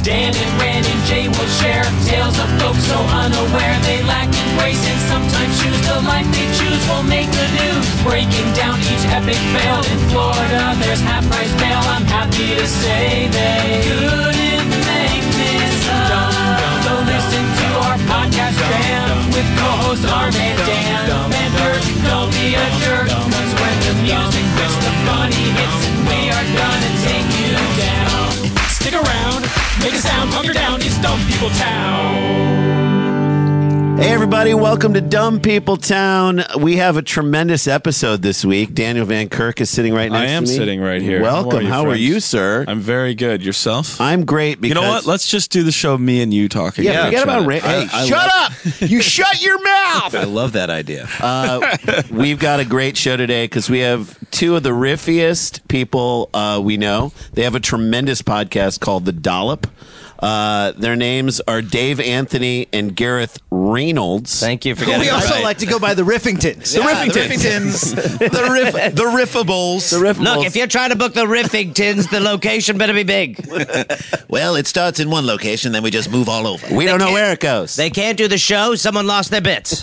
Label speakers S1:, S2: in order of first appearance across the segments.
S1: Dan and Ren and Jay will share tales of folks so unaware they lack in grace and sometimes choose the life they choose will make the news. Breaking down each epic fail in Florida, there's half-price bail. I'm happy to say they couldn't make this up. So listen to our podcast jam with co-hosts Arm and Dan. And Bert, don't be a jerk, cause when the music hits, the funny hits, and we are gonna take you down. Stick around, make a sound, hunker down, it's Dumb People Town.
S2: Hey everybody, welcome to Dumb People Town. We have a tremendous episode this week. Daniel Van Kirk is sitting right next to me.
S3: I am sitting right here.
S2: Welcome. How are you, sir?
S3: I'm very good. Yourself?
S2: I'm great because...
S3: You know what? Let's just do the show me and you talking.
S2: Yeah, forget about... Hey, shut up! You shut your mouth!
S4: I love that idea.
S2: We've got a great show today because we have two of the riffiest people we know. They have a tremendous podcast called The Dollop. Their names are Dave Anthony and Gareth Reynolds.
S5: Thank you for getting
S6: We also like to go by the Riffingtons.
S4: The Riffingtons. the Riffables.
S5: Look, if you're trying to book the Riffingtons, the location better be big.
S4: Well, it starts in one location, then we just move all over.
S2: We don't know where it goes.
S5: They can't do the show. Someone lost their bits.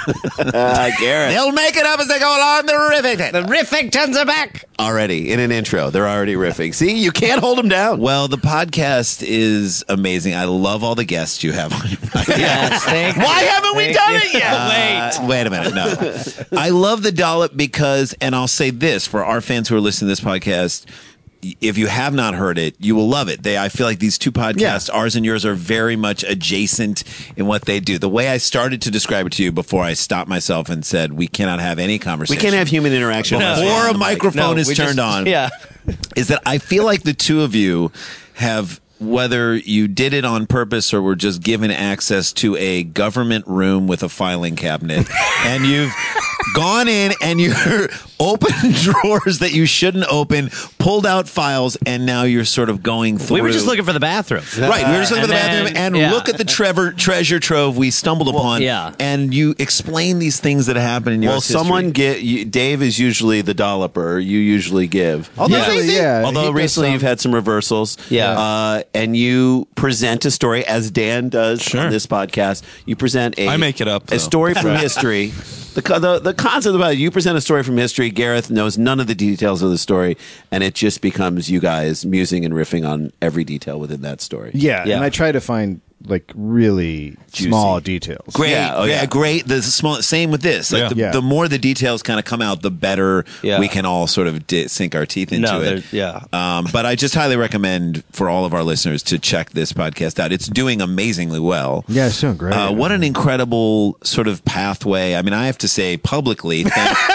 S2: Gareth.
S4: They'll make it up as they go along. The Riffingtons.
S5: The Riffingtons are back.
S2: Already, in an intro, they're already riffing. See, you can't hold them down.
S4: Well, the podcast is amazing. I love all the guests you have on your podcast.
S5: Yes, thank you.
S2: Why haven't we done it yet?
S4: Wait a minute. No. I love The Dollop because, and I'll say this for our fans who are listening to this podcast, if you have not heard it, you will love it. I feel like these two podcasts, ours and yours, are very much adjacent in what they do. The way I started to describe it to you before I stopped myself and said we cannot have any conversation.
S2: We can't have human interaction.
S4: Before a microphone is turned on.
S5: Yeah.
S4: Is that I feel like the two of you have, whether you did it on purpose or were just given access to a government room with a filing cabinet, and you've gone in and you're opened drawers that you shouldn't open, pulled out files, and now you're sort of going through.
S5: We were just looking for the bathroom.
S4: Right, we were just looking for the bathroom and look at the treasure trove we stumbled upon.
S5: Yeah.
S4: And you explain these things that happen in your history.
S2: Dave is usually the dolloper. You usually give.
S6: Although
S2: Recently you've had some reversals.
S5: Yeah.
S2: And you present a story, as Dan does on this podcast. You present
S3: I make it up, though.
S2: a story from history. The concept about it, you present a story from history. Gareth knows none of the details of the story, and it just becomes you guys musing and riffing on every detail within that story.
S6: Yeah, and I try to find like really small details.
S4: Great, great. The small. Same with this. Like the more the details kind of come out, the better we can all sort of sink our teeth into it. But I just highly recommend for all of our listeners to check this podcast out. It's doing amazingly well.
S6: Yeah, it's doing great.
S4: What an incredible sort of pathway. I mean, I have to say publicly.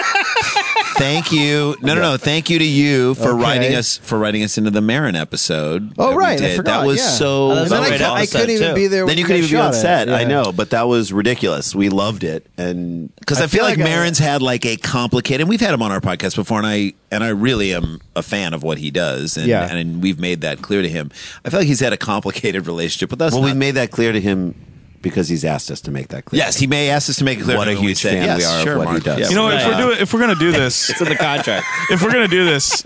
S4: Thank you. No. Thank you to you for writing us into the Marin episode.
S6: Oh, right. I forgot.
S4: That was so.
S6: I couldn't even be there.
S2: Then you couldn't even be on set. I know, but that was ridiculous. We loved it, and
S4: because I feel like Marin's had like a complicated. And we've had him on our podcast before, and I really am a fan of what he does, and we've made that clear to him. I feel like he's had a complicated relationship with us.
S2: Well, we've made that clear to him. Because he's asked us to make that clear.
S4: Yes, he may ask us to make it clear.
S2: What a huge fan we are of what he does.
S3: You know, if we're gonna do this,
S5: it's in the contract.
S3: If we're gonna do this,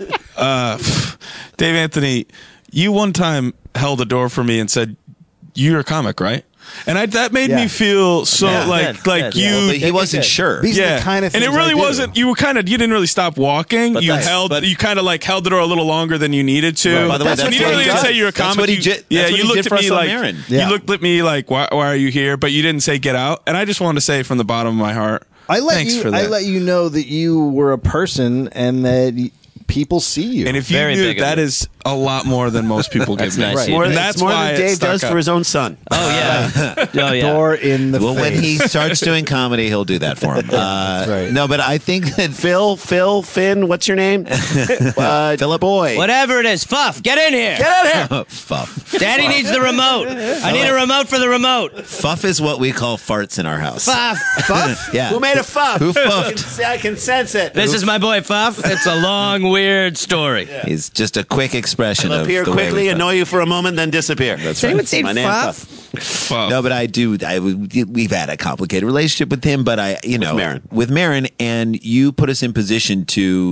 S3: Dave Anthony, you one time held a door for me and said, "You're a comic, right?" And that made me feel so like you.
S4: Well, he wasn't sure.
S6: These are the kind of
S3: and it really wasn't. You didn't really stop walking. You kind of like held the door a little longer than you needed to.
S4: Right. By the way,
S3: you didn't really say you're a comic. You looked at me like you looked at me like why are you here? But you didn't say get out. And I just wanted to say from the bottom of my heart, thanks for that.
S6: I let you know that you were a person and that people see you.
S3: And if you knew that is a lot more than most people give me.
S5: Nice.
S2: More,
S3: that's
S2: more
S3: why
S2: than Dave does for his own son.
S5: Oh yeah.
S6: Door in the face.
S4: When he starts doing comedy, he'll do that for him.
S6: Right.
S4: No, but I think that
S2: Finn, what's your name? Philip Boy.
S5: Whatever it is, Fuff, get in here.
S2: Get in here.
S4: Fuff.
S5: Daddy needs the remote. I need a remote for the remote.
S4: Fuff is what we call farts in our house.
S5: Fuff.
S2: Fuff?
S4: Yeah.
S2: Who made a fuff?
S4: Who fuffed?
S2: I can sense it.
S5: This is my boy Fuff. It's a long, weird story.
S4: He's just a quick expression of
S2: appear
S4: the way
S2: quickly,
S4: we
S2: annoy you for a moment, then disappear. That's
S5: Has anyone seen
S2: My name
S5: Fuff?
S4: No, but I do. We've had a complicated relationship with him, but with Marin, and you put us in position to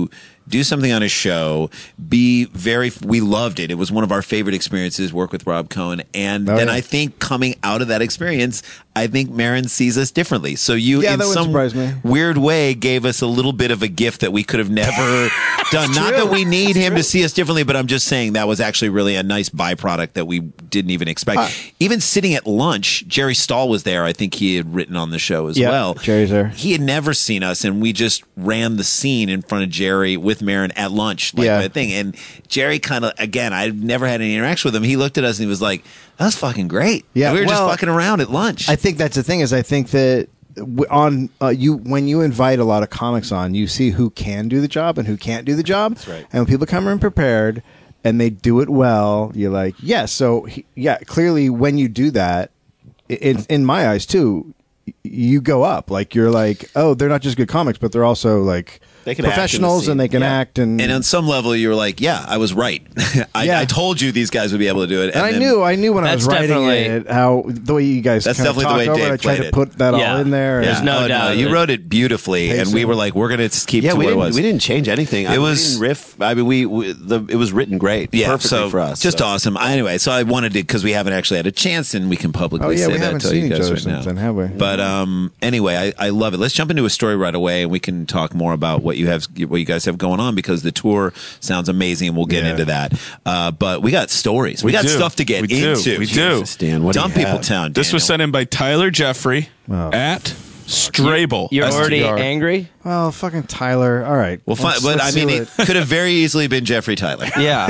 S4: do something on a show, we loved it. It was one of our favorite experiences, work with Rob Cohen. And then I think coming out of that experience, I think Maron sees us differently. So you, in some weird way, gave us a little bit of a gift that we could have never done. Not that we need him to see us differently, but I'm just saying that was actually really a nice byproduct that we didn't even expect. Even sitting at lunch, Jerry Stahl was there. I think he had written on the show as well.
S6: Jerry's there.
S4: He had never seen us, and we just ran the scene in front of Jerry with Maron at lunch, like a thing. And Jerry kind of, again, I've never had any interaction with him. He looked at us and he was like, "That was fucking great."
S6: Yeah,
S4: we were just fucking around at lunch.
S6: I think that's the thing. I think that on when you invite a lot of comics on, you see who can do the job and who can't do the job. That's right. And when people come in prepared and they do it well, you're like, clearly when you do that, in my eyes too, you go up. Like, you're like, oh, they're not just good comics, but they're also like
S2: they can
S6: professionals and they can act. And
S4: on some level, you were like, yeah, I was right. I told you these guys would be able to do it.
S6: And I knew when I was writing it, how the way you guys
S4: that's
S6: kind of
S4: definitely the way Dave
S6: I tried to put that all in there.
S5: There's no doubt.
S4: You wrote it beautifully, and we were like, we're going to keep to what it was.
S2: We didn't change anything.
S4: It was
S2: riff. I mean, it was written great.
S4: Yeah,
S2: perfectly for us.
S4: Just awesome. Anyway, so I wanted to, because we haven't actually had a chance, and we can publicly say
S6: we
S4: that
S6: haven't
S4: to
S6: seen
S4: you
S6: each
S4: guys
S6: other
S4: right now.
S6: since then, have we?
S4: But anyway, I love it. Let's jump into a story right away, and we can talk more about what you guys have going on, because the tour sounds amazing, and we'll get into that. But we got stories. We got stuff to get into.
S3: We do.
S2: Dan, what
S4: Dumb People Town.
S3: This was sent in by Tyler Jeffrey at Strable.
S5: You're already
S3: STR.
S5: angry?
S6: Well, fucking Tyler. All right.
S4: Well, fine, but I mean, it could have very easily been Jeffrey Tyler.
S5: Yeah.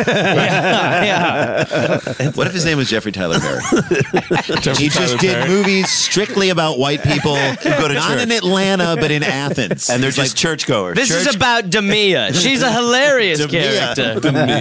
S4: What if his name was Jeffrey Tyler Perry? He just did
S3: Perry.
S4: movies strictly about white people who go to not in Atlanta, but in Athens.
S2: and they're just churchgoers.
S5: This is about Demia. She's a hilarious character.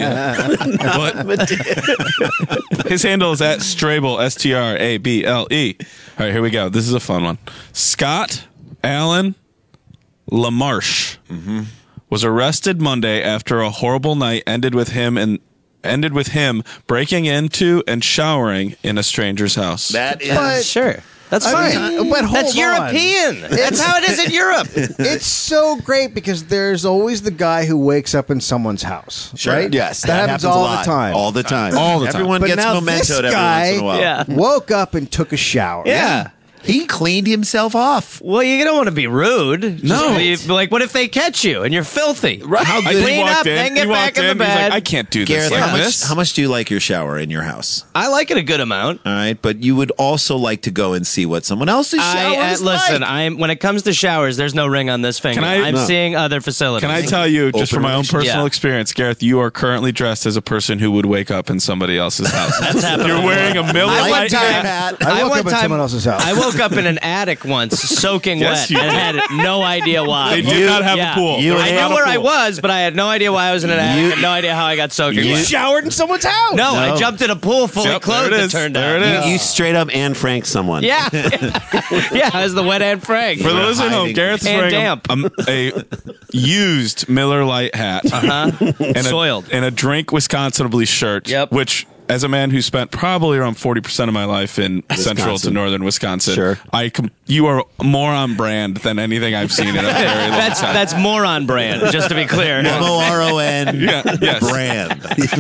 S3: But his handle is at Strable, STRABLE. All right, here we go. This is a fun one. Scott Allen LaMarche was arrested Monday after a horrible night ended with him breaking into and showering in a stranger's house.
S2: That is
S5: Sure. That's fine.
S6: But hold
S5: That's
S6: on.
S5: European. That's how it is in Europe.
S6: It's so great because there's always the guy who wakes up in someone's house.
S2: Sure.
S6: Right?
S2: Yes,
S6: that happens all
S2: a lot.
S6: the time.
S2: All the time.
S3: All the time.
S4: Everyone
S6: But
S4: gets
S6: now
S4: mementoed
S6: this
S4: every
S6: guy
S4: once in a while.
S5: Yeah.
S6: woke up and took a shower.
S5: Yeah.
S4: He cleaned himself off.
S5: Well, you don't want to be rude.
S3: No.
S5: Just be like, what if they catch you and you're filthy?
S4: Right. How good?
S5: Clean up, then get back in the
S3: He's
S5: bed.
S3: like, I can't do this.
S4: Gareth,
S3: Like
S4: how much do you like your shower in your house?
S5: I like it a good amount.
S4: All right, but you would also like to go and see what someone else's shower is
S5: Listen,
S4: like.
S5: when it comes to showers, there's no ring on this finger.
S3: Can I-
S5: I'm
S3: No.
S5: seeing other facilities.
S3: Can I tell you, just from my own personal
S5: Yeah.
S3: experience, Gareth, you are currently dressed as a person who would wake up in somebody else's house.
S5: That's happening.
S3: You're wearing a Miller
S5: I one
S3: Lite
S5: time-
S3: hat.
S6: I woke up in someone else's house.
S5: I woke up in an attic once, soaking
S3: Yes,
S5: wet,
S3: you
S5: and
S3: did.
S5: had no idea why.
S3: They did not have a pool.
S2: you
S3: There was
S5: I
S3: not
S5: knew
S3: a
S5: where I
S3: pool.
S5: was, but I had no idea why I was in an attic. I had no idea how I got soaking wet.
S6: showered in someone's house.
S5: No, I jumped in a pool fully
S3: Yep, there
S5: clothed,
S3: it
S5: it
S3: is.
S5: turned
S3: There
S5: out.
S3: it is.
S2: You straight up Anne Frank someone.
S5: Yeah. I was the wet Anne Frank.
S3: For those at home,
S4: hiding.
S3: Gareth's
S5: And
S3: wearing
S5: damp.
S3: a used Miller Lite hat and
S5: Soiled.
S3: and a Drink Wisconsinably shirt,
S5: Yep.
S3: which, as a man who spent probably around 40% of my life in central to northern Wisconsin,
S2: Sure.
S3: you are more on brand than anything I've seen in a very long time.
S5: That's more on brand, just to be clear.
S4: MORON
S3: yes.
S4: brand.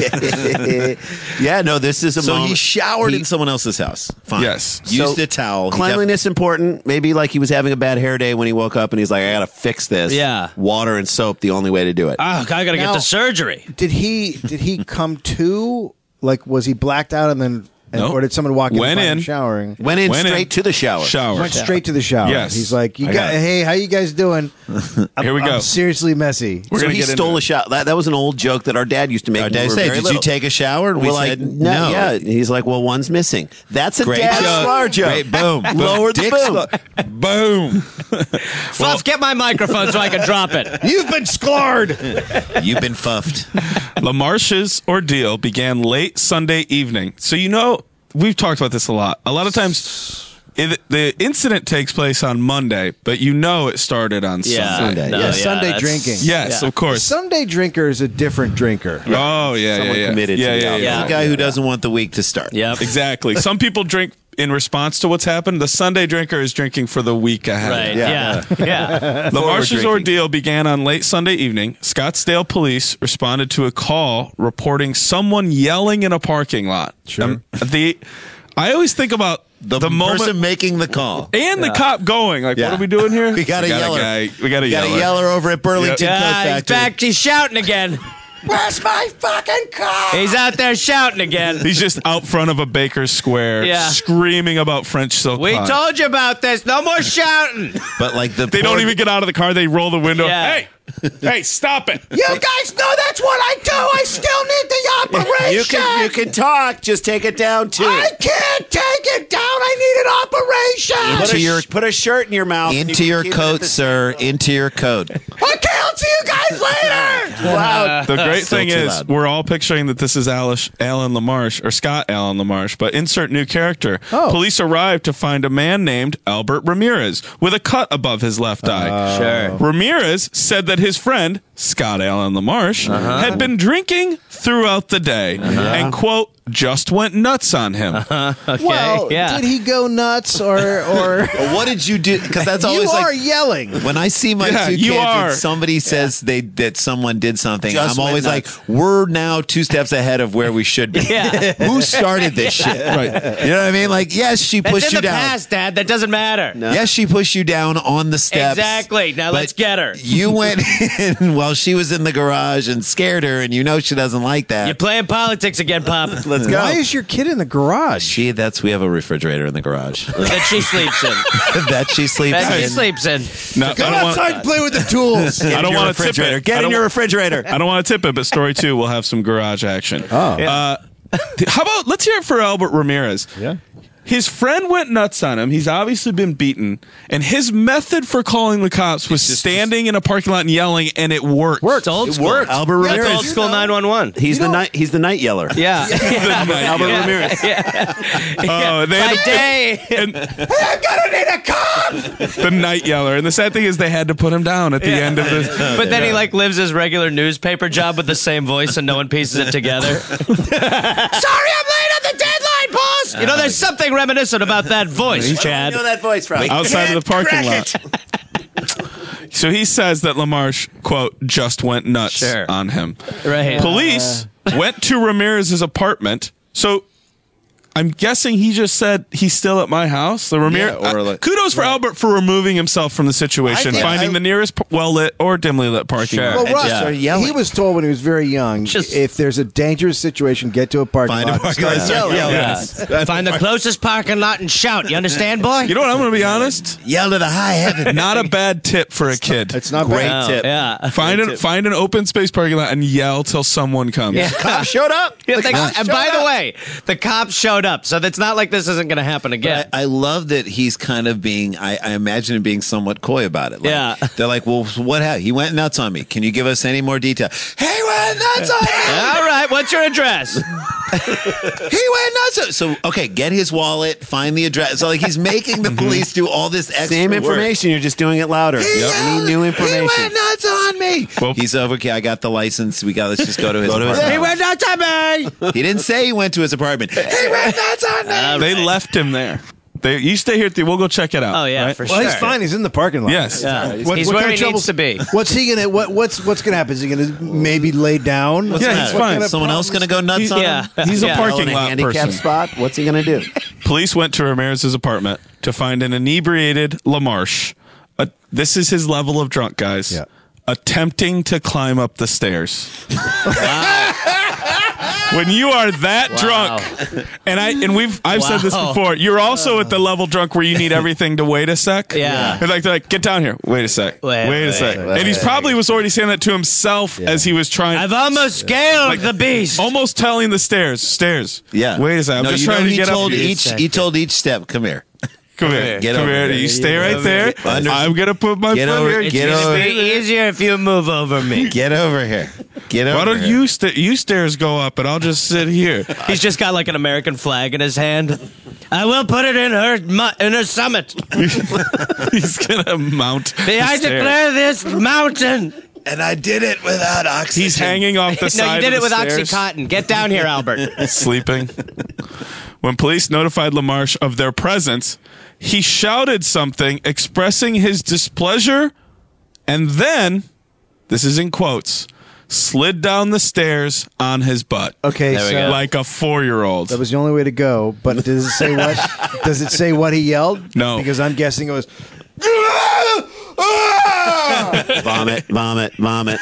S2: Yeah, no, this is a
S4: So
S2: moment.
S4: he showered in someone else's house. Fine.
S3: Yes.
S4: Used
S2: So
S4: a towel. He
S2: Cleanliness important. Maybe like he was having a bad hair day when he woke up and he's like, I gotta fix this.
S5: Yeah.
S2: Water and soap, the only way to do it.
S5: Oh, I gotta get
S6: Now-
S5: to surgery.
S6: Did he come to? Like, was he blacked out and then?
S3: Nope.
S6: Or did someone walk in
S3: Went
S6: and find him
S3: in.
S6: showering?
S2: Went straight to the shower.
S6: Went straight to the shower.
S3: Yes.
S6: He's like,
S4: got it.
S6: hey, how you guys doing?
S3: Here we go.
S6: I'm seriously messy.
S3: We're
S2: So
S3: gonna
S2: he
S3: get into
S2: stole
S3: it.
S2: a shower. That was an old joke that our dad used to make.
S4: Our
S2: when
S4: dad
S2: we were
S4: said,
S2: very
S4: "Did
S2: little.
S4: you take a shower?" And we
S2: We're like,
S4: said,
S2: no. Yeah. He's like, well, one's missing. That's a
S4: Great
S2: dad
S4: joke.
S2: star joke.
S4: Great boom.
S2: Lower the
S4: Dick
S2: boom.
S4: Boom.
S5: Fluff, get my microphone so I can drop it.
S6: You've been scarred.
S4: You've been fuffed.
S3: LaMarche's ordeal began late Sunday evening. So, we've talked about this a lot. A lot of times, the incident takes place on Monday, but it started on Sunday.
S6: Sunday drinking.
S3: Yes, of course.
S6: Sunday drinker is a different drinker.
S3: Oh, yeah,
S2: Someone
S3: yeah.
S2: committed to the
S3: yeah.
S2: alcohol.
S5: Yeah.
S4: The guy who doesn't want the week to start.
S5: Yep.
S3: Exactly. Some people drink in response to what's happened. The Sunday drinker is drinking for the week ahead.
S5: Right. Yeah.
S3: LaMarche's ordeal began on late Sunday evening. Scottsdale police responded to a call reporting someone yelling in a parking lot.
S6: Sure.
S3: I always think about the moment
S4: person making the call.
S3: and the cop going, like,
S4: Yeah.
S3: what are we doing here?
S4: We got a yeller.
S3: We got a
S4: Got a
S3: yeller.
S4: yeller over at Burlington Coat
S5: He's
S4: Factory.
S5: back. He's shouting again.
S6: Where's my fucking car?
S5: He's out there shouting again.
S3: He's just out front of a baker's square,
S5: Yeah.
S3: screaming about French silk
S5: We
S3: pie.
S5: told you about this. No more shouting.
S4: But like
S3: They don't even get out of the car. They roll the window.
S5: Yeah.
S3: Hey, stop it.
S6: You guys know that's what I do. I still need the operation.
S2: You can talk. Just take it down too.
S6: I can't take it down. I need an operation.
S2: Put
S4: Into your-
S2: put a shirt in your mouth.
S4: into your coat, sir. Into your coat.
S6: Okay, I'll see you guys later.
S2: Wow.
S3: The great
S4: Still
S3: thing
S4: too
S3: is,
S4: loud.
S3: we're all picturing that this is Alan LaMarche or Scott Alan LaMarche, but insert new character.
S6: Oh.
S3: Police arrived to find a man named Albert Ramirez with a cut above his left eye.
S5: Sure.
S3: Ramirez said that his friend, Scott Alan LaMarche, had been drinking throughout the day and, quote, just went nuts on him.
S5: Okay.
S6: Well,
S5: yeah.
S6: did he go nuts or
S4: Well, what did you do? Because that's
S6: you
S4: always
S6: are
S4: like
S6: yelling?
S4: when I see my
S3: Yeah,
S4: two
S3: you
S4: kids
S3: are.
S4: and somebody says that someone did something,
S2: Just
S4: I'm always
S2: went
S4: like,
S2: nuts.
S4: we're now 2 steps ahead of where we should be.
S5: Yeah.
S4: Who started this shit?
S3: Right.
S4: You know what I mean? Like, yes, she
S5: That's
S4: pushed
S5: in
S4: you
S5: the
S4: down.
S5: past, Dad. That doesn't matter.
S4: Yes, she pushed you down on the steps.
S5: Exactly. Now
S4: but
S5: let's get her.
S4: You went in while she was in the garage and scared her, and you know she doesn't like that.
S5: You're playing politics again, Pop.
S2: Let's go.
S6: Why is your kid in the garage?
S4: We have a refrigerator in the garage
S5: that she sleeps in.
S4: that she sleeps
S5: That she
S4: in.
S5: sleeps in.
S3: No, I don't want-
S6: and play with the tools.
S3: I don't want to tip it.
S2: Get in your refrigerator.
S3: I don't want to tip it, but story 2 will have some garage action.
S6: Oh.
S3: How about let's hear it for Albert Ramirez?
S6: Yeah.
S3: His friend went nuts on him. He's obviously been beaten, and his method for calling the cops was standing in a parking lot and yelling, and it worked.
S5: It's old school.
S2: Worked. Albert
S5: That's
S2: Ramirez.
S5: old school 911.
S2: He's the night yeller.
S5: Yeah.
S2: Albert Ramirez.
S3: Oh, they
S5: By
S3: had
S5: day.
S3: and
S6: I'm gonna need a car.
S3: the night yeller, and the sad thing is they had to put him down at the end of this.
S5: But then he like lives his regular newspaper job with the same voice and no one pieces it together. Sorry I'm late on the deadline, boss! You know, there's something reminiscent about that voice, Chad.
S2: You know that voice from?
S3: Outside of the parking lot. So he says that LaMarche, quote, just went nuts
S5: Sure.
S3: on him.
S5: Right.
S3: Police went to Ramirez's apartment. So I'm guessing he just said he's still at my house. The Ramirez.
S4: Yeah, or like-
S3: kudos for Albert for removing himself from the situation, finding the nearest well-lit or dimly lit parking
S5: Sure.
S3: lot.
S6: Well, Russ,
S4: started yelling.
S6: he was told when he was very young,
S5: Just-
S6: if there's a dangerous situation, get to a parking
S4: Find a
S6: lot.
S4: parking lot,
S6: Start
S4: start
S6: yelling.
S4: yelling.
S5: Find the closest parking lot and shout. You understand, boy?
S3: You know what? I'm going to be honest.
S4: Yell to the high heaven.
S3: Not a bad tip for a kid.
S6: It's not
S2: Great
S6: bad.
S2: tip.
S5: Yeah.
S3: Find an open space parking lot and yell till someone comes.
S5: Yeah.
S2: Cop showed up.
S5: Yeah, and by the way, the cops showed up, so it's not like this isn't going to happen again.
S4: I love that he's kind of being, I imagine him being somewhat coy about it. Like,
S5: Yeah.
S4: They're like, well, what happened? He went nuts on me. Can you give us any more detail? He went nuts on me.
S5: All right, what's your address?
S4: He went nuts. So, okay, get his wallet, find the address. So, like, he's making the police do all this extra
S2: Same
S4: work.
S2: information. You're just doing it louder. Any new
S4: He
S2: information.
S4: went nuts on me.
S3: Well-
S4: He's over. Okay, I got the license. Let's just go to his apartment.
S5: He went nuts on me.
S4: He didn't say he went to his apartment. He went nuts on me.
S3: They left him there. You stay here. We'll go check it out.
S5: Oh, yeah,
S3: right?
S5: for
S6: Well,
S5: sure.
S6: he's fine. He's in the parking lot.
S3: Yes.
S5: Yeah.
S6: What-
S5: He's
S6: what
S5: where
S6: kind
S5: he
S6: of trouble-
S5: needs to be.
S6: What's he gonna? What's gonna happen? Is he gonna maybe lay down?
S3: Yeah, he's
S6: What
S3: fine.
S6: kind of
S4: Someone else going to go nuts on
S5: Yeah.
S4: him?
S3: He's a
S5: Yeah.
S3: parking
S2: In a
S3: lot
S2: handicap
S3: person.
S2: spot. What's he gonna do?
S3: Police went to Ramirez's apartment to find an inebriated LaMarche. This is his level of drunk, guys.
S6: Yeah.
S3: Attempting to climb up the stairs. When you are that drunk, and I've said this
S5: Wow.
S3: before, you're also at the level drunk where you need everything to wait a sec.
S5: Yeah.
S3: They're like, get down here. Wait a sec. Wait a sec. And he's probably was already saying that to himself as he was trying.
S5: I've almost scaled the beast.
S3: Almost telling the stairs.
S4: Yeah.
S3: Wait a second. I'm
S4: No,
S3: just
S4: you
S3: trying
S4: know,
S3: to get up.
S4: he told each step, come here.
S3: Come here.
S4: Get
S3: Come
S4: over
S3: here.
S4: here.
S3: You stay right there.
S4: Under-
S3: I'm going to put my
S4: Get
S3: foot
S4: over-
S3: here.
S5: It's
S4: get
S5: going
S4: over-
S5: to be easier if you move over me.
S4: Get over here. Get over
S3: Why don't
S4: here.
S3: you stairs go up and I'll just sit here?
S5: He's just got like an American flag in his hand. I will put it in her summit.
S3: He's going to mount the
S5: I
S3: stairs.
S5: declare this mountain
S4: And I did it without oxygen.
S3: He's hanging off the side
S5: No, you did
S3: of
S5: it with
S3: the stairs,
S5: OxyContin. Get down here, Albert.
S3: sleeping. When police notified LaMarche of their presence, he shouted something expressing his displeasure and then, this is in quotes, slid down the stairs on his butt.
S6: Okay, so
S3: Like a 4-year-old.
S6: that was the only way to go. But does it say what? Does it say what he yelled?
S3: No.
S6: because I'm guessing it was.
S2: Vomit, vomit, vomit.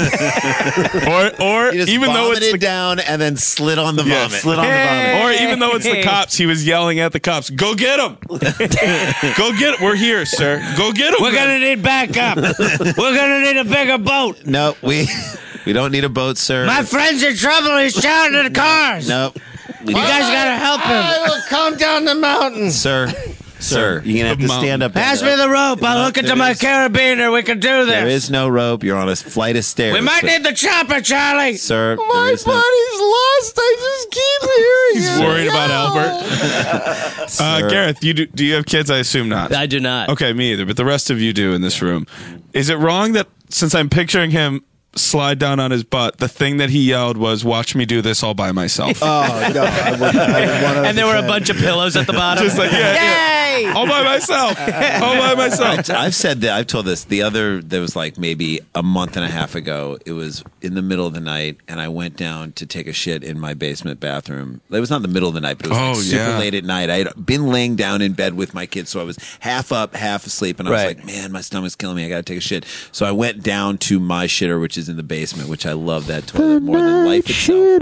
S3: Or
S4: He just
S3: even though it's
S4: vomited
S3: the
S4: down and then slid on the
S3: Yeah,
S4: vomit.
S2: Slid on the vomit.
S3: Or even though it's the cops, he was yelling at the cops, "Go get him! Go get him! We're here, sir. Go get him!"
S5: We're gonna need backup. We're gonna need a bigger boat.
S4: No, we don't need a boat, sir.
S5: My friend's in trouble. He's shouting at the cars.
S4: No.
S5: You guys gotta help him.
S6: will come down the mountain.
S4: Sir. Sir.
S2: You're gonna have to stand up.
S5: Pass me the rope. I'll hook it to my carabiner. We can do this.
S4: There is no rope. You're on a flight of stairs.
S5: We might need the chopper, Charlie.
S4: Sir.
S6: My body's lost. I just keep hearing
S3: He's
S6: it.
S3: worried about Albert. Gareth, do you have kids? I assume not.
S5: I do not.
S3: Okay, me either. But the rest of you do in this room. Is it wrong that since I'm picturing him slide down on his butt, the thing that he yelled was, "Watch me do this all by myself"?
S6: Oh no! I would
S5: And there were a bunch of pillows at the bottom.
S3: Just like,
S5: Yay!
S3: all by myself. All by myself.
S4: I've said that. I've told this. There was like maybe a month and a half ago. It was in the middle of the night, and I went down to take a shit in my basement bathroom. It was not the middle of the night, but it was like super late at night. I had been laying down in bed with my kids, so I was half up, half asleep, and I was like, man, my stomach's killing me. I got to take a shit. So I went down to my shitter, which is in the basement, which I love that toilet more than life itself.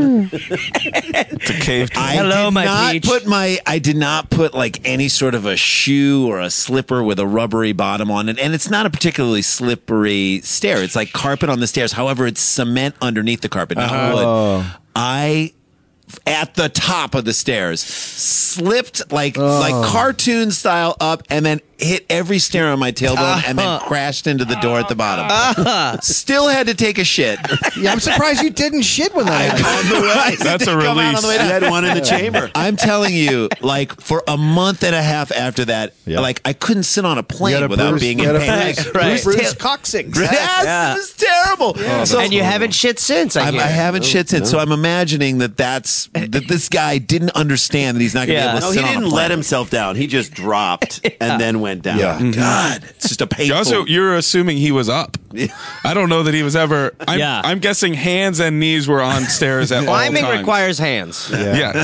S5: Right.
S3: It's a cave.
S5: Hello, my peach.
S4: I did not put like any sort of a shoe or a slipper with a rubbery bottom on it, and it's not a particularly slippery stair. It's like carpet on the stairs. However, it's cement underneath the carpet, not wood. I, at the top of the stairs, slipped like cartoon style up, and then hit every stair on my tailbone, and then crashed into the door at the bottom. Still had to take a shit.
S6: Yeah, I'm surprised you didn't shit when that happened.
S3: That's a release.
S2: You had one in the chamber.
S4: I'm telling you, like for a month and a half after that, like I couldn't sit on a plane without being in pain. Like,
S6: Bruce coccyx.
S4: Yes, it was terrible. So,
S5: And you haven't shit since, I
S4: I
S5: hear.
S4: haven't shit since, so I'm imagining that this guy didn't understand that he's not going to be able to
S2: No,
S4: sit
S2: he
S4: on a
S2: didn't
S4: plane.
S2: let himself down. He just dropped and then went down.
S6: Yeah.
S4: God, it's just a painful.
S3: You're assuming he was up. I don't know that he was ever. I'm guessing hands and knees were on stairs at all
S5: Climbing
S3: times.
S5: requires hands.
S3: Yeah.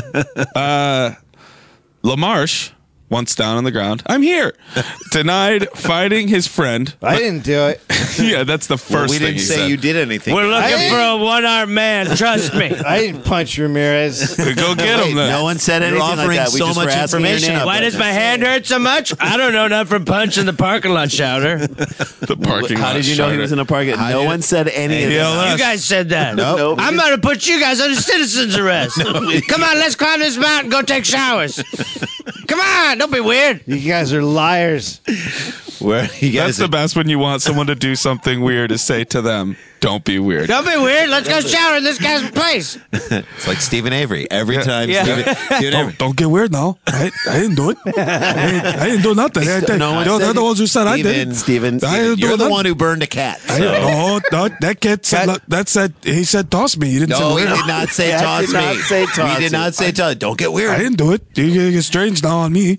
S3: LaMarche, once down on the ground, I'm here, denied fighting his friend.
S6: I didn't do it.
S3: Yeah, that's the first
S4: we
S3: thing
S4: didn't
S3: he
S4: say
S3: said.
S4: you did anything.
S5: We're looking for a one-armed man. Trust me.
S6: I didn't punch Ramirez.
S3: Go get him then.
S2: No one said anything like
S4: offering
S2: that. We
S4: so
S2: just were
S4: much
S2: asking your
S4: information
S2: name.
S4: up
S5: Why does my hand hurt so much? I don't know. Not from punching the parking lot shouter.
S3: The parking
S2: How
S3: lot
S2: did you know he
S3: shouter.
S2: was in a parking? No one said any of
S3: Yeah,
S2: that.
S5: You guys said that.
S2: Nope.
S5: I'm going to put you guys under citizen's arrest. Come on, let's climb this mountain. Go take showers. Come on, don't be weird.
S6: You guys are liars.
S4: Where you
S3: That's
S4: guys
S3: the best when you want someone to do something weird is say to them, "Don't be weird."
S5: Don't be weird. Let's go shower in this guy's place.
S4: It's like Stephen Avery. Every time
S5: Yeah.
S4: Stephen Avery.
S3: Don't get weird now. I didn't do it. I didn't do nothing.
S2: No one
S3: They're
S2: said
S3: the ones who said I did it.
S2: Steven,
S3: I didn't do
S4: You're the
S3: nothing.
S4: one who burned a cat.
S3: No, that kid said that said he said toss me. He didn't
S4: No,
S3: say
S4: he
S3: weird.
S4: did not say
S2: That
S4: toss
S2: did not
S4: me.
S2: say toss
S4: He did
S2: you.
S4: not say toss. Don't get weird.
S3: I didn't do it. You get strange now on me.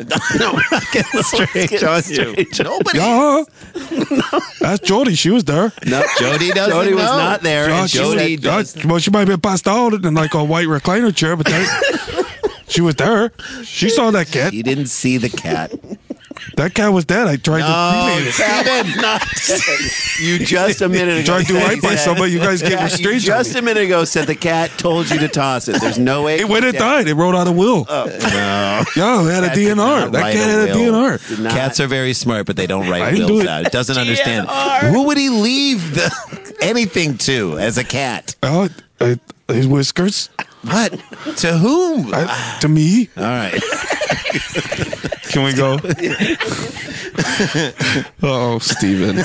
S4: Nobody.
S3: Yeah. That's Jody. She was there.
S2: No,
S4: Jody doesn't
S2: Jody was
S4: know.
S2: not there.
S3: Yeah,
S2: and
S3: she
S2: Jody
S3: was-
S2: does.
S3: well, she might be passed out in like a white recliner chair, but she was there. She saw that cat.
S4: He didn't see the cat.
S3: That cat was dead. I tried to cremate it.
S2: Steven, not you just a minute ago.
S3: Tried to do
S2: said-
S3: right by somebody. You guys get
S2: you
S3: restrained.
S2: just a minute ago said the cat told you to toss it. There's no way.
S3: When it died, it wrote out a will.
S2: No.
S3: Yeah, it had a
S2: Cat did
S3: DNR.
S2: not
S3: That
S2: write
S3: cat had a
S2: will.
S3: DNR.
S2: Did not.
S4: Cats are very smart, but they don't
S3: I
S4: write
S3: didn't
S4: wills
S3: do it.
S4: out. It doesn't understand. Who would he leave anything to as a cat?
S3: His whiskers.
S4: What? To whom?
S3: To me.
S4: All right.
S3: Can we go? Oh, Steven.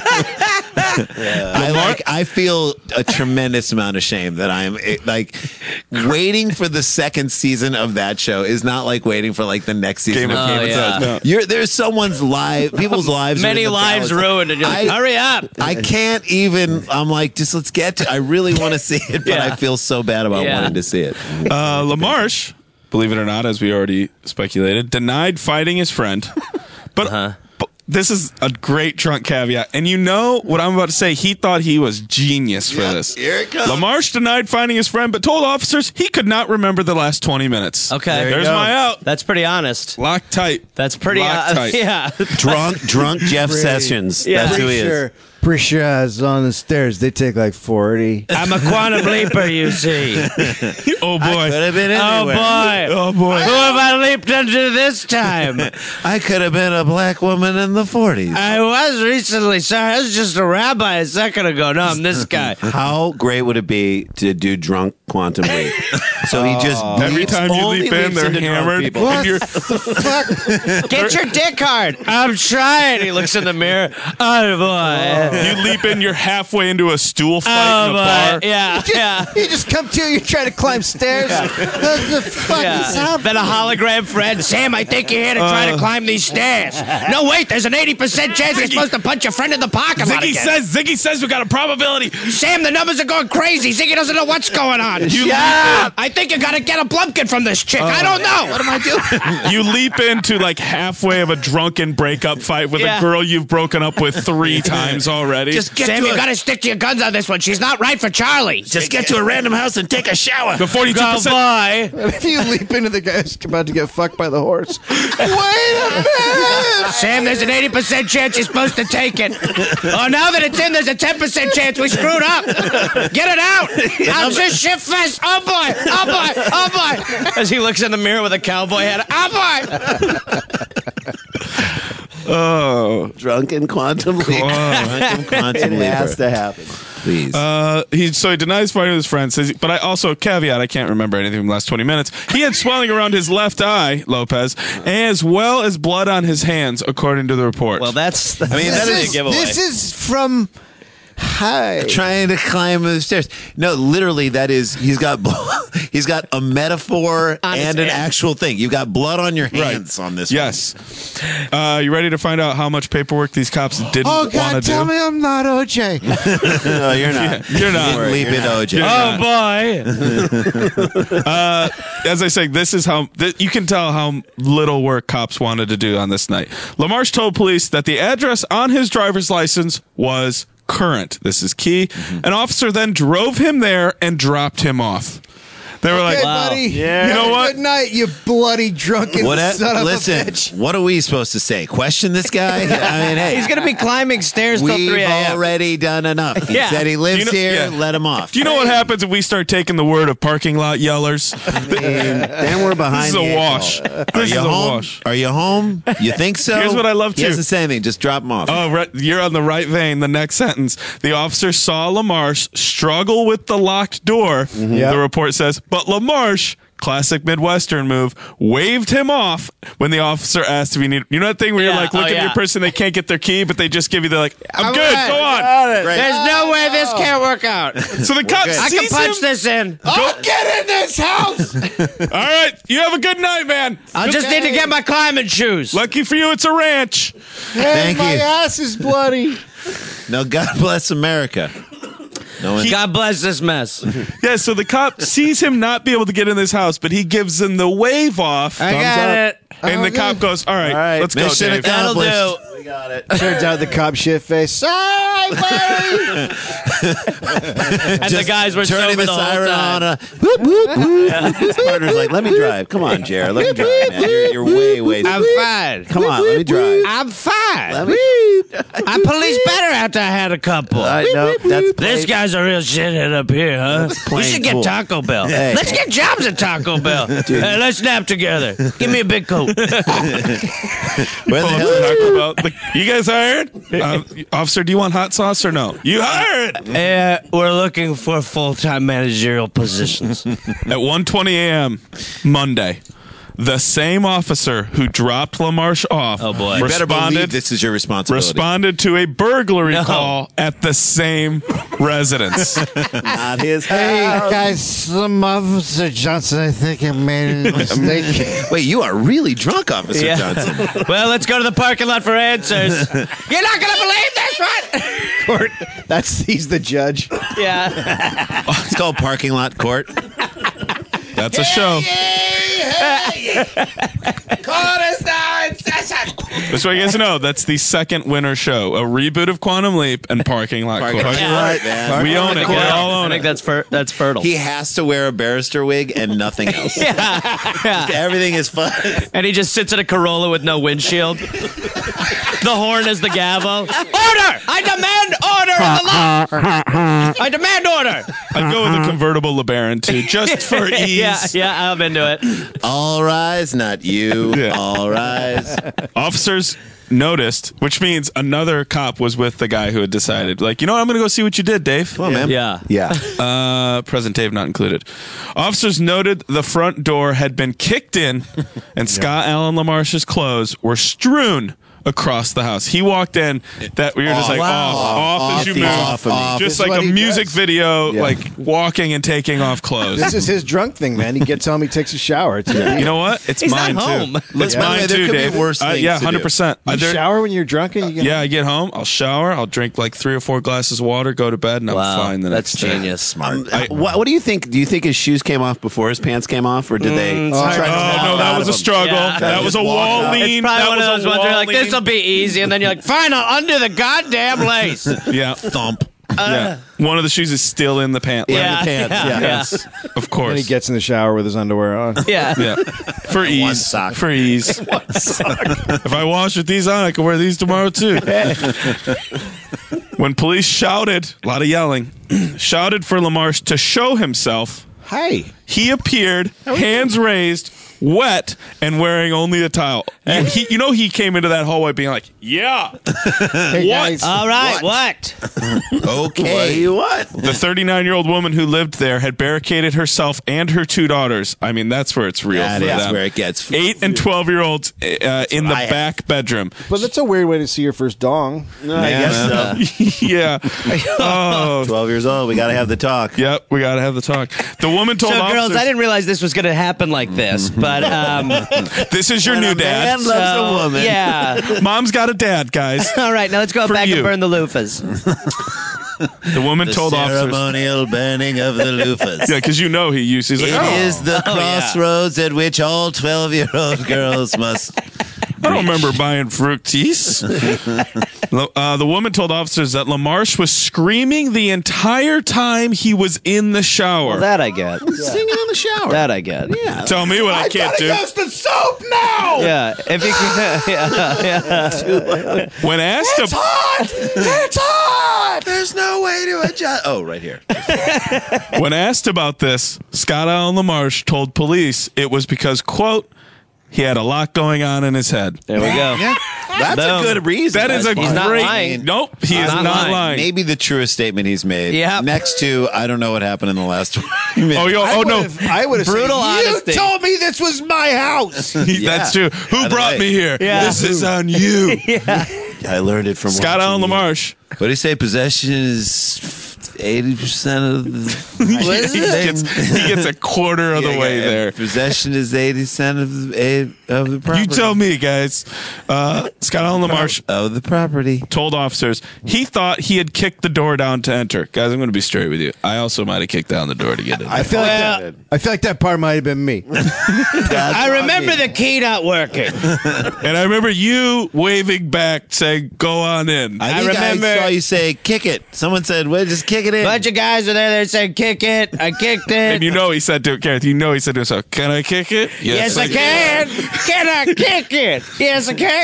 S4: I feel a tremendous amount of shame that I'm like waiting for the second season of that show is not like waiting for like the next season
S3: Game
S4: of
S3: of
S4: Game of
S5: Thrones.
S4: Thrones. There's someone's people's lives,
S5: Many lives ruined, and you're like, hurry up.
S4: I can't even. I'm like, just let's get to. I really want to see it, but I feel so bad about wanting to see it.
S3: LaMarche, believe it or not, as we already speculated, denied fighting his friend. But this is a great drunk caveat. And you know what I'm about to say? He thought he was genius for this.
S4: Here it comes.
S3: LaMarche denied finding his friend, but told officers he could not remember the last 20 minutes.
S5: Okay.
S3: There's my out.
S5: That's pretty honest.
S3: Lock tight.
S5: That's pretty
S3: Lock tight.
S5: Yeah.
S2: Drunk Jeff Sessions.
S5: Yeah.
S2: That's who he is.
S6: Pretty sure I was on the stairs. They take like 40.
S5: I'm a quantum leaper, you see.
S3: Oh, boy.
S4: Could have been
S5: Oh,
S4: anywhere.
S5: boy.
S3: Oh, boy.
S5: Who have I leaped into this time?
S4: I could have been a black woman in the 40s.
S5: I was recently. Sorry, I was just a rabbi a second ago. No, I'm this guy.
S2: How great would it be to do drunk quantum leap? So he just
S3: Every
S2: leaps-
S3: time you
S2: only
S3: leap in,
S2: leaps
S3: they're
S2: into drunk
S3: hammered.
S2: people.
S3: And you're,
S5: Get your dick hard. I'm trying. He looks in the mirror. Oh, boy.
S3: you leap in, you're halfway into a stool fight
S5: Oh,
S3: in a
S5: boy.
S3: bar.
S5: Yeah, yeah.
S6: You just come to, you're trying to climb stairs. What the fuck is
S5: Yeah.
S6: happening?
S5: Then a hologram friend. Sam, I think you're here to try to climb these stairs. No, wait, there's an 80% chance you're supposed to punch your friend in the parking lot again.
S3: Ziggy says we got a probability.
S5: Sam, the numbers are going crazy. Ziggy doesn't know what's going on. I think you got to get a Blumpkin from this chick. I don't know. What am I doing?
S3: You leap into like halfway of a drunken breakup fight with
S5: Yeah.
S3: a girl you've broken up with 3 times already.
S4: Just get
S5: Sam,
S4: to
S5: you
S4: a,
S5: got to stick to your guns on this one. She's not right for Charlie.
S4: just get to a random house and take a shower.
S3: the 42%.
S5: Go boy.
S6: If you leap into the guy who's about to get fucked by the horse. Wait a minute!
S5: Sam, there's an 80% chance you're supposed to take it. Oh, now that it's in, there's a 10% chance we screwed up. Get it out. I'm just shit fest. Oh, boy. Oh, boy. Oh, boy. As he looks in the mirror with a cowboy hat. Oh, boy.
S3: Oh.
S2: Drunken quantum leap.
S4: Drunken quantum
S2: It has
S4: leaper.
S2: to happen.
S4: Please.
S3: He denies fighting with his friend. Says, but I also caveat. I can't remember anything from the last 20 minutes. He had swelling around his left eye, Lopez, as well as blood on his hands, according to the report.
S5: Well, that's
S4: I mean, that
S5: a
S4: is
S5: giveaway.
S6: This is from. Hi.
S4: trying to climb the stairs. No, literally, that is he's got he's got a metaphor
S5: On his
S4: and an
S5: hand.
S4: actual thing. You've got blood on your hands on this.
S3: yes. You ready to find out how much paperwork these cops didn't
S6: Oh,
S3: want to
S6: God,
S3: do?
S6: tell me I'm not OJ.
S2: No, you're not.
S3: You're not.
S4: One. Leap into OJ.
S5: Oh, boy.
S3: As I say, this is how you can tell how little work cops wanted to do on this night. LaMarche told police that the address on his driver's license was current. This is key. An officer then drove him there and dropped him off. They were like,
S6: Hey, buddy.
S2: Yeah.
S3: You know
S6: Have a
S3: what?
S6: Good night, you bloody drunken son of a
S4: Listen,
S6: bitch.
S4: what are we supposed to say? Question this guy? I mean, hey,
S5: He's going to be climbing stairs till 3
S4: we've
S5: a.m.
S4: already done enough. He
S5: Yeah.
S4: said he lives
S3: You know-
S4: here.
S3: yeah.
S4: Let him off.
S3: do you know what happens if we start taking the word of parking lot yellers?
S2: Then we're behind.
S3: This is
S2: the
S3: a
S2: eight
S3: wash.
S2: ball.
S3: This is
S4: you
S3: a
S4: home?
S3: wash.
S4: Are you home? You think so?
S3: Here's what I love,
S4: He
S3: too.
S4: hasn't said anything. Just drop him off.
S3: Oh, right, you're on the right vein. The next sentence. The officer saw LaMarche struggle with the locked door.
S6: Yep.
S3: The report says, but LaMarche, classic Midwestern move, waved him off when the officer asked if he needed. You know that thing where you're
S5: Yeah.
S3: like, look
S5: Oh,
S3: at
S5: yeah.
S3: your person, they can't get their key, but they just give you, they're like, I'm good,
S5: right.
S3: go on.
S5: There's no way this can't work out.
S3: So the cop
S5: I
S3: sees
S5: can punch
S3: him.
S5: this in.
S6: Oh, get in this house!
S3: All right, you have a good night, man.
S5: I just need to get my climbing shoes.
S3: Lucky for you, it's a ranch.
S6: Hey,
S4: Thank
S6: my
S4: you.
S6: ass is bloody.
S4: No, God bless America. No one.
S5: God bless this mess.
S3: Yeah, so the cop sees him not be able to get in this house, but he gives him the wave off.
S5: I got it.
S3: And the cop goes, all right,
S2: right,
S3: let's go,
S4: mission
S3: Dave.
S5: That'll do.
S4: accomplished.
S2: We got it.
S6: Turns out the cop shit face. Sorry, buddy.
S5: And the guys were
S4: Turning
S5: sober
S4: the
S5: the whole
S4: siren
S5: time.
S4: on. Whoop, whoop, whoop.
S2: His partner's like, let me drive. Come on, Jared. Let me drive, man. You're way, way.
S5: I'm fine.
S2: Come on, let me drive.
S5: I'm fine.
S2: Let me.
S5: I police better after I had a couple.
S2: No, that's
S5: This guy's a real shithead up here, huh? We
S2: plain
S5: should get
S2: cool.
S5: Taco Bell.
S2: Hey.
S5: Let's get jobs at Taco Bell. Hey, let's nap together. Give me a big coat.
S4: Where the hell is
S3: Taco Bell. Like, you guys hired? Officer, do you want hot sauce or no? You hired!
S5: We're looking for full-time managerial positions.
S3: At 1:20 a.m. Monday, The same officer who dropped LaMarche off
S5: Oh, boy.
S4: You better believe
S3: responded,
S4: this is your responsibility.
S3: responded to a burglary call at the same residence.
S2: Not his
S6: Hey
S2: house.
S6: guys, Officer Johnson, I think I made a mistake.
S4: Wait, you are really drunk, Officer
S5: Yeah.
S4: Johnson.
S5: Well, let's go to the parking lot for answers. You're not gonna believe this one.
S6: Court. He's the judge.
S5: Yeah.
S4: It's called parking lot court.
S3: That's a show. Just so you guys know, that's the second winner show. A reboot of Quantum Leap and Parking Lot Court.
S2: Right, man.
S3: We own it. We all
S5: I
S3: own
S5: think
S3: it.
S5: that's fertile.
S4: He has to wear a barrister wig and nothing else. Everything is fun.
S5: And he just sits in a Corolla with no windshield. The horn is the gavel. Order! I demand order in the law. I demand order.
S3: I'd go with a convertible LeBaron too, just for ease.
S5: Yeah, I'm into it.
S4: All rise, not you.
S3: Yeah.
S4: All rise.
S3: Officers noticed, which means another cop was with the guy who had decided, like, you know what, I'm going to go see what you did, Dave.
S4: Come on, man.
S5: Yeah.
S6: Yeah.
S3: Present Dave not included. Officers noted the front door had been kicked in and Scott Allen LaMarche's clothes were strewn across the house. He walked in that we were just like off as you move.
S4: Off of me.
S3: Just
S6: This is
S3: like
S6: what
S3: a
S6: he
S3: music
S6: does.
S3: video,
S6: Yeah.
S3: like walking and taking off clothes.
S6: This is his drunk thing, man. He gets home, he takes a shower. It's
S3: You know what? It's
S5: He's
S3: mine
S5: not home.
S3: too. It's
S4: By the way,
S3: mine
S4: there
S3: too,
S4: could be
S3: Dave.
S4: worse things
S3: Yeah,
S4: to do.
S3: 100%.
S6: You shower when you're drunk and you get
S3: Yeah, I get home, I'll shower, I'll drink like 3 or 4 glasses of water, go to bed, and I'm fine the
S5: That's
S3: next day.
S5: genius. Smart.
S2: What do you think? Do you think his shoes came off before his pants came off, or did they?
S3: Oh, no, that was a struggle.
S5: Yeah.
S3: That was a wall
S2: out.
S3: lean.
S5: It's probably
S3: That
S5: one of
S3: was
S5: those
S3: a
S5: ones where you're
S3: wall
S5: like, this will be easy. And then you're like, fine, I'll undo the goddamn lace.
S3: Yeah.
S4: Thump.
S3: Yeah. One of the shoes is still in the pant leg.
S5: Yeah.
S2: pants, yeah.
S3: Yes. Of course.
S6: And he gets in the shower with his underwear on.
S5: Yeah.
S3: Yeah. For ease.
S4: sock.
S3: For ease. If I wash with these on, I can wear these tomorrow too. When police shouted, a lot of yelling, shouted for LaMarche to show himself,
S6: Hey.
S3: he appeared, hands raised, wet, and wearing only a towel. You know he came into that hallway being like, yeah.
S6: Hey, guys.
S5: All right, what?
S4: Okay.
S2: What?
S3: The 39-year-old woman who lived there had barricaded herself and her 2 daughters. I mean, that's where it's real
S4: That
S3: for
S4: is
S3: them.
S4: where it gets.
S3: 8 and 12-year-olds in the
S4: I have.
S3: back bedroom.
S6: But that's a weird way to see your first dong.
S2: I guess so.
S3: Yeah. Oh,
S2: 12 years old. We got to have the talk.
S3: yep. We got to have the talk. The woman told
S5: So,
S3: officers,
S5: girls, I didn't realize this was going to happen like this, but
S3: this is your
S2: When
S3: new
S2: a
S3: dad.
S2: man loves a woman.
S5: Yeah.
S3: Mom's got a dad, guys.
S5: All right, now let's go
S3: For
S5: back
S3: you.
S5: and burn the loofahs.
S3: The woman
S4: The
S3: told officers.
S4: ceremonial burning of the loofahs.
S3: Yeah, because you know he used. He's like,
S4: It is the
S5: Oh, yeah.
S4: crossroads at which all 12-year-old girls must.
S3: I don't remember buying Fructis. The woman told officers that LaMarche was screaming the entire time he was in the shower.
S5: That I get.
S2: Singing in the shower.
S5: That I get. Yeah.
S3: Tell me what I can't do.
S6: the soap now!
S5: Yeah. If you can,
S3: When asked
S4: It's hot! There's no way to adjust. Oh, right here.
S3: when asked about this, Scott Allen LaMarche told police it was because, quote, he had a lot going on in his head.
S5: there we go.
S2: That's
S5: Boom.
S2: a good reason.
S3: That is a
S5: He's not
S3: great.
S5: lying.
S3: Nope, he is
S5: not
S3: not
S5: lying.
S3: lying.
S4: Maybe the truest statement he's made.
S5: Yep.
S4: Next to, I don't know what happened in the last 20 minutes.
S3: Oh, no,
S6: I would have
S5: Brutal
S6: said,
S5: honesty.
S6: You told me this was my house.
S3: that's true. Who
S4: By the
S3: brought
S4: way.
S3: me here?
S5: Yeah.
S3: This is on you.
S2: I learned it from
S3: Scott Allen
S2: watching you.
S3: LaMarche.
S4: What do you say? Possession is 80% of the.
S3: He gets a quarter of the way there.
S4: Possession is 80% of the property.
S3: You tell me, guys. Scott Allen LaMarche
S4: Of the property.
S3: told officers he thought he had kicked the door down to enter. Guys, I'm going to be straight with you. I also might have kicked down the door to get in.
S6: I feel like that part might have been me.
S5: I remember the key not working.
S3: And I remember you waving back, saying, "Go on in."
S4: I think
S5: remember-
S4: I saw you say, kick it. Someone said, well, just kick it in.
S5: Bunch of guys were there. They said, "Kick it." I kicked
S3: And
S5: it.
S3: you know he said to Gareth, you know he said to himself, "Can I kick it?"
S5: Yes, I can. Can I kick it? Yes, I can.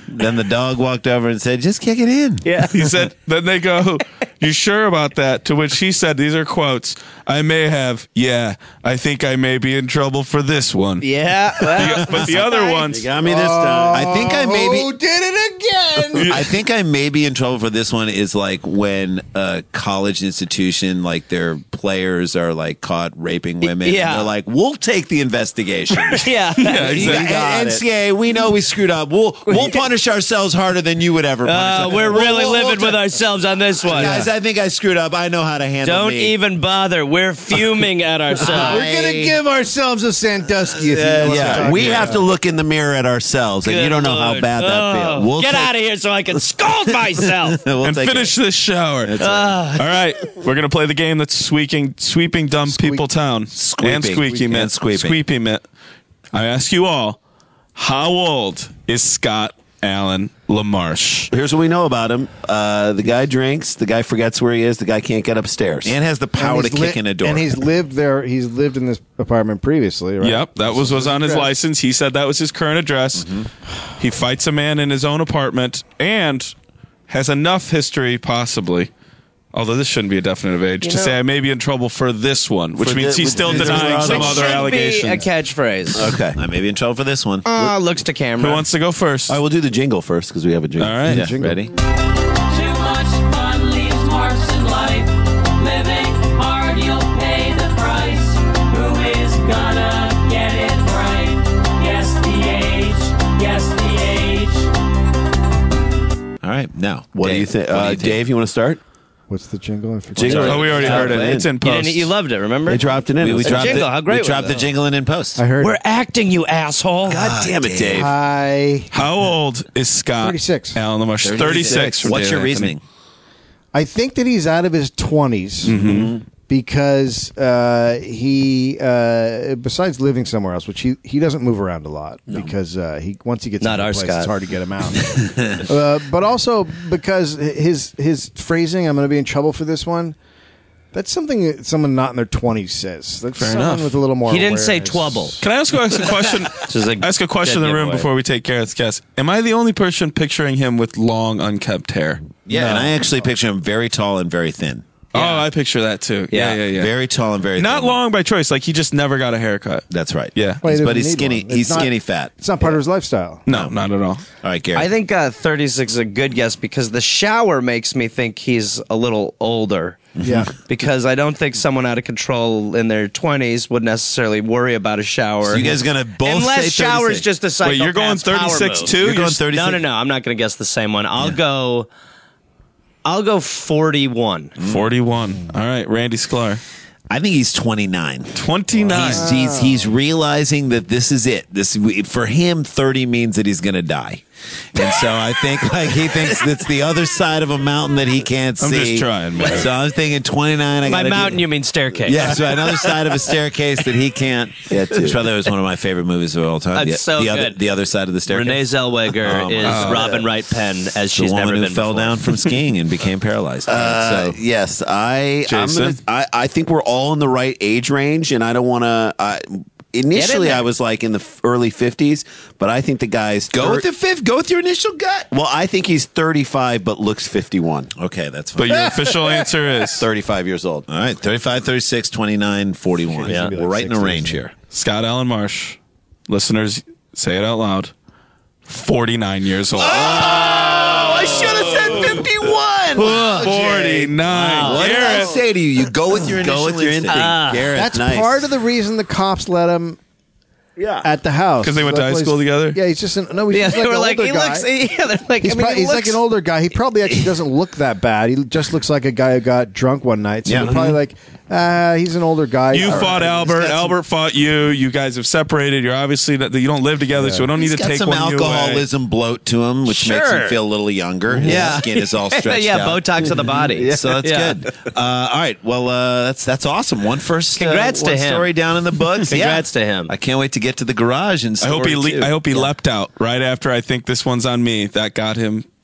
S4: Then the dog walked over and said, "Just kick it in."
S5: Yeah.
S3: He said, then they go, "You sure about that?" To which he said, these are quotes, "I may have, yeah, I think I may be in trouble for this one."
S5: Yeah. Well,
S3: But the other ones,
S2: You got me this time.
S4: I think I may
S6: Who
S4: be.
S6: did it again?
S4: I think I may be in trouble for this one. Is like when a college institution, like their players are like caught raping women.
S5: Yeah.
S4: And they're like, "We'll take the investigation."
S5: yeah.
S3: yeah, exactly.
S4: NCAA, we know we screwed up. We'll punish ourselves harder than you would ever punish us.
S5: We're really
S4: We'll
S5: living
S4: ta-
S5: with ourselves on this one.
S4: Guys, I think I screwed up. I know how to handle
S5: Don't
S4: me.
S5: even bother. We're fuming at ourselves.
S6: We're gonna give ourselves a Sandusky. If you know what I'm
S2: Yeah,
S6: talking
S2: we
S6: about.
S2: have to look in the mirror at ourselves, and you don't know how
S5: Good
S2: bad that
S5: Lord.
S2: feels. We'll
S5: Get
S2: take-
S5: out of here so I can scold myself.
S4: We'll
S3: and
S4: take
S3: finish this shower. All right, we're gonna play the game that's sweeping dumb people town and squeaky mitt.
S4: And squeeping.
S3: Squeepy mitt. I ask you all, how old is Scott Allen LaMarche?
S2: Here's what we know about him: the guy drinks, the guy forgets where he is, the guy can't get upstairs.
S4: And has the power to
S6: And he's
S4: kick in a door.
S6: And he's lived there. He's lived in this apartment previously, right?
S3: Yep, that was on his
S6: address.
S3: license. He said that was his current address. He fights a man in his own apartment and has enough history, possibly, although this shouldn't be a definite age, to say I may be in trouble for this one, which
S2: For
S3: means
S2: the-
S3: he's still
S2: which-
S3: denying some
S2: which
S3: other
S5: Should
S3: allegations.
S5: be a catchphrase.
S2: Okay.
S4: I may be in trouble for this one.
S5: Looks to camera.
S3: Who wants to go first?
S2: All right, we'll do the jingle first because we have a jingle.
S3: All right.
S4: Yeah,
S6: jingle.
S4: ready?
S1: Too much fun leaves marks in life. Living hard, you'll pay the price. Who is gonna get it right? Guess the age. Guess the age.
S4: All right, now.
S2: What do you think? Dave, you want to start?
S6: What's the jingle? I forgot.
S2: Jingle.
S3: Oh, we already heard it. It's in
S5: You,
S3: post.
S5: you loved it, remember?
S2: They dropped it in.
S4: We
S2: It was
S4: dropped
S5: jingle,
S4: the,
S5: how great
S4: we
S5: was
S4: dropped the
S5: that?
S4: jingle in post.
S6: I heard.
S5: We're acting, you asshole.
S2: God damn it, Dave.
S3: How old is Scott
S6: 36.
S3: Allen LaMarche? 36. for
S4: What's
S3: Dave
S4: your
S3: Anthony.
S4: reasoning?
S6: I think that he's out of his 20s because he, besides living somewhere else, which he doesn't move around a lot because he once he gets
S5: Not
S6: into a
S5: our
S6: place,
S5: Scott.
S6: it's hard to get him out. But also because his phrasing, I'm going to be in trouble for this one. That's something that someone not in their 20s says. That's someone
S3: enough.
S6: with a little more.
S5: He didn't say
S6: awareness.
S5: twubble.
S3: Can I ask a question?
S5: is a
S3: Ask a question in
S5: dead
S3: the room
S5: giveaway.
S3: before we take Garrett's guess. Am I the only person picturing him with long, unkempt hair?
S4: Yeah, and I actually picture him very tall and very thin.
S3: Oh, I picture that too. Yeah.
S4: Very tall and very
S3: Not
S4: thin.
S3: long by choice. Like he just never got a haircut.
S4: That's right.
S3: Yeah.
S6: Well, he
S4: But
S6: doesn't
S4: he's
S6: need
S4: skinny.
S6: one. It's
S4: He's
S6: not-
S4: skinny fat.
S6: It's not part of his lifestyle.
S3: No, not at all.
S4: All right, Garrett.
S5: I think 36 is a good guess because the shower makes me think he's a little older.
S6: Yeah.
S5: Because I don't think someone out of control in their 20s would necessarily worry about a shower.
S4: So you guys gonna both
S5: Unless
S4: say
S5: shower is
S4: 36?
S5: just a psychopath's
S3: Wait, you're going
S5: power
S3: 36
S5: move.
S3: too?
S4: You're going
S3: just-
S4: 36?
S5: No. I'm not going to guess the same one. I'll go 41.
S3: 41. All right, Randy Sklar.
S4: I think he's 29.
S3: 29.
S4: He's realizing that this is it. This for him, 30 means that he's going to die, and so I think like he thinks it's the other side of a mountain that he can't
S3: I'm
S4: see.
S3: just trying, man.
S4: So I'm thinking 29. I
S5: By
S4: gotta
S5: mountain,
S4: do,
S5: you mean staircase.
S4: yeah, so another side of a staircase that he can't get to. Which by the way was one of my favorite movies of all time.
S5: That's so good.
S4: The other side of the staircase.
S5: Renee Zellweger is Robin Wright Penn as
S4: the
S5: she's
S4: woman
S5: never
S4: who
S5: been
S4: fell
S5: before.
S4: down from skiing and became paralyzed. So
S2: Yes, I'm
S3: Jason?
S2: I think we're all in the right age range, and I don't want to. Initially,
S5: there.
S2: I was like in the early 50s, but I think the guy's
S4: go with the fifth. Go with your initial gut.
S2: Well, I think he's 35, but looks 51.
S4: Okay, that's
S3: But
S4: fine.
S3: your official answer is
S2: 35 years old.
S4: All right, 35, 36, 29, 41.
S5: Yeah.
S4: We're right in the
S6: 60s,
S4: range here.
S3: Scott Allen Marsh. Listeners, say it out loud. 49 years old.
S4: I should have said 51.
S3: 49.
S4: What did I
S3: Garrett.
S4: say to you? You go with your initial
S2: Go with your instinct. Garrett,
S6: That's
S2: nice.
S6: part of the reason the cops let him at the house.
S3: 'Cause they went to high
S6: That's why
S3: school
S6: he's-
S3: together?
S6: Yeah, he's just no. He's
S5: Yeah,
S6: just
S5: they
S6: like
S5: were
S6: an
S5: like,
S6: older
S5: he
S6: guy.
S5: looks. Yeah, they're like,
S6: He's,
S5: I mean,
S6: he's like an older guy. He probably actually doesn't look that bad. He just looks like a guy who got drunk one night. So
S4: Yeah.
S6: they're probably like, he's an older guy.
S3: You
S6: All
S3: fought
S6: right.
S3: Albert.
S4: got some-
S3: Albert fought you. You guys have separated. You're obviously you don't live together, so we don't need
S4: He's
S3: to
S4: got
S3: take
S4: some
S3: one of you away.
S4: alcoholism bloat to him, which makes him
S5: Sure.
S4: feel a little younger. His
S5: Yeah.
S4: skin is all stretched
S5: yeah,
S4: out.
S5: Botox of the body.
S4: So that's
S5: Yeah.
S4: good. All right. Well, that's awesome. One first.
S5: Congrats to
S4: one
S5: him.
S4: story down in the books.
S5: Congrats to him.
S4: I can't wait to get to the garage and.
S3: I hope he leapt out right after I think this one's on me. That got him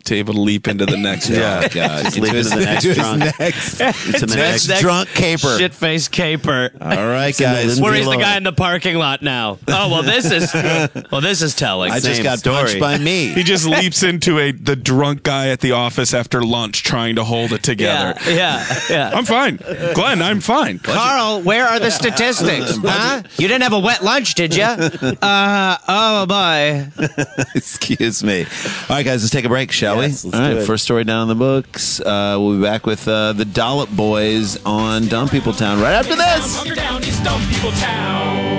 S3: to able to leap into the next
S4: Yeah,
S3: drunk.
S4: God.
S2: Just leap into the next drunk. Into the next
S4: drunk caper.
S5: Shit-faced caper.
S4: All right,
S2: in the
S4: guys.
S2: Lindsay
S5: Where is the
S2: Lohan.
S5: guy in the parking lot now? Oh, well, this is telling.
S4: I just
S2: Same
S4: got
S2: story.
S4: punched by me.
S3: He just leaps into the drunk guy at the office after lunch trying to hold it together.
S5: Yeah.
S3: I'm fine. Glenn, I'm fine.
S5: Carl, where are the statistics? Huh? You didn't have a wet lunch, did you? Oh, boy.
S4: Excuse me. All right, guys, let's take a break, shall
S2: Yes,
S4: we?
S2: let's
S4: All right,
S2: do it.
S4: first story down in the books. We'll be back with the Dollop Boys on Dumb People Town right after this.
S1: Hunker down is Dumb People Town.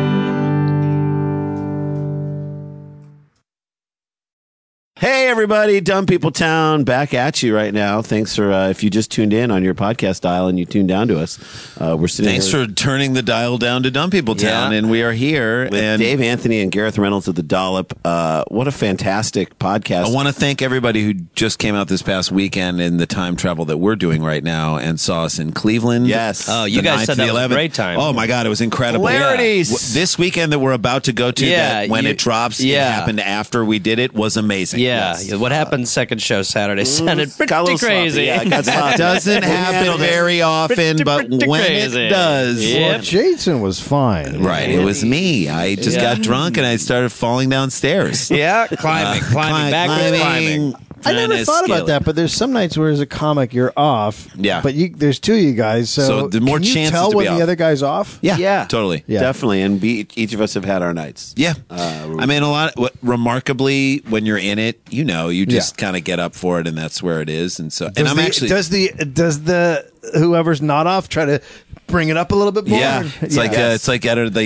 S2: Hey, everybody, Dumb People Town, back at you right now. Thanks for, if you just tuned in on your podcast dial and you tuned down to us. We're sitting
S4: Thanks
S2: here
S4: for turning the dial down to Dumb People Town,
S5: Yeah.
S4: and we are here.
S2: with
S4: And
S2: Dave Anthony and Gareth Reynolds of The Dollop. What a fantastic podcast.
S4: I want to thank everybody who just came out this past weekend in the time travel that we're doing right now and saw us in Cleveland.
S2: Yes.
S5: Oh, you
S4: The
S5: guys
S4: 9th
S5: said
S4: to the
S5: that was a
S4: 11th.
S5: great time.
S4: Oh my God, it was incredible.
S2: Hilarities.
S4: This weekend that we're about to go to,
S5: Yeah,
S4: that when
S5: you-
S4: it drops, it
S5: yeah.
S4: happened after we did it, was amazing.
S5: Yeah.
S4: Yes.
S5: What happened second show Saturday sounded
S2: Got a
S5: pretty
S2: little sloppy.
S5: crazy.
S2: Yeah, it got
S4: It
S2: sloppy.
S4: doesn't
S2: We
S4: happen
S2: handled it.
S4: very often, but
S5: pretty
S4: when
S5: crazy.
S4: it does,
S5: Yeah.
S6: Well, Jason was fine.
S4: right, it was me. I just
S5: Yeah.
S4: got drunk and I started falling downstairs.
S5: Yeah, climbing, backwards climbing.
S6: I never
S4: trying to
S6: thought
S4: scale
S6: about that, but there's some nights where as a comic you're off.
S4: Yeah.
S6: But there's two of you guys, so
S4: the more
S6: can you
S4: chances
S6: tell
S4: to be
S6: when
S4: off.
S6: the other guy's off?
S4: Yeah, totally.
S6: Yeah.
S2: Definitely. And each of us have had our nights.
S4: Yeah, I mean, remarkably, when you're in it, you just kind of get up for it, and that's where it is. And so, and I'm actually,
S6: does the whoever's not off try to bring it up a little bit more?
S4: yeah, it's like out of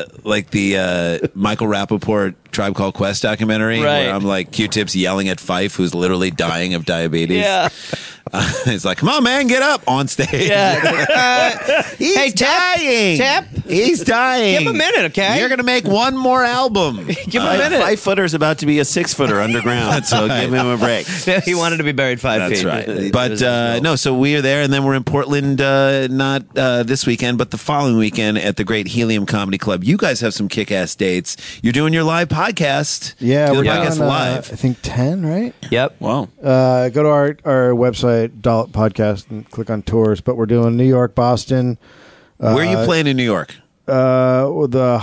S4: the Michael Rappaport Tribe Called Quest documentary,
S5: Right.
S4: where I'm like Q-Tip's yelling at Fife, who's literally dying of diabetes.
S5: Yeah.
S4: He's like, "Come on, man, get up on stage."
S5: Yeah.
S4: He's
S5: Hey, Tip,
S4: dying.
S5: Tip.
S4: He's dying.
S5: Give him a minute, okay?
S4: You're gonna make one more album.
S5: Give him a minute.
S2: 5-footer's about to be a 6-footer underground, so give him a break.
S5: He wanted to be buried 5 feet.
S4: That's right.
S5: It
S4: But
S5: was his will.
S4: no, so we are there, and then we're in Portland, not this weekend, but the following weekend at the Great Helium Comedy Club. You guys have some kick-ass dates. You're doing your live podcast.
S6: Yeah,
S4: Doing
S6: we're
S4: the
S6: on
S4: podcast live.
S6: I think 10, right?
S5: Yep.
S3: Wow.
S6: Go to our website, Dollop Podcast, and click on tours. But we're doing New York, Boston.
S4: Where are you playing in New York?
S6: The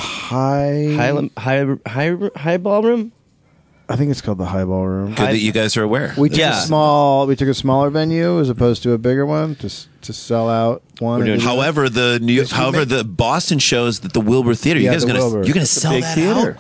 S5: High ballroom?
S6: I think it's called the Highball Room.
S4: Good that you guys are aware.
S6: We took
S5: Yeah.
S6: we took a smaller venue as opposed to a bigger one to sell out one.
S5: We're doing-
S6: and-
S4: However, the Boston shows at the Wilbur Theater,
S6: Yeah,
S4: you guys
S6: the Wilbur.
S4: you're gonna
S6: It's
S4: sell
S2: Big
S4: that
S2: theater.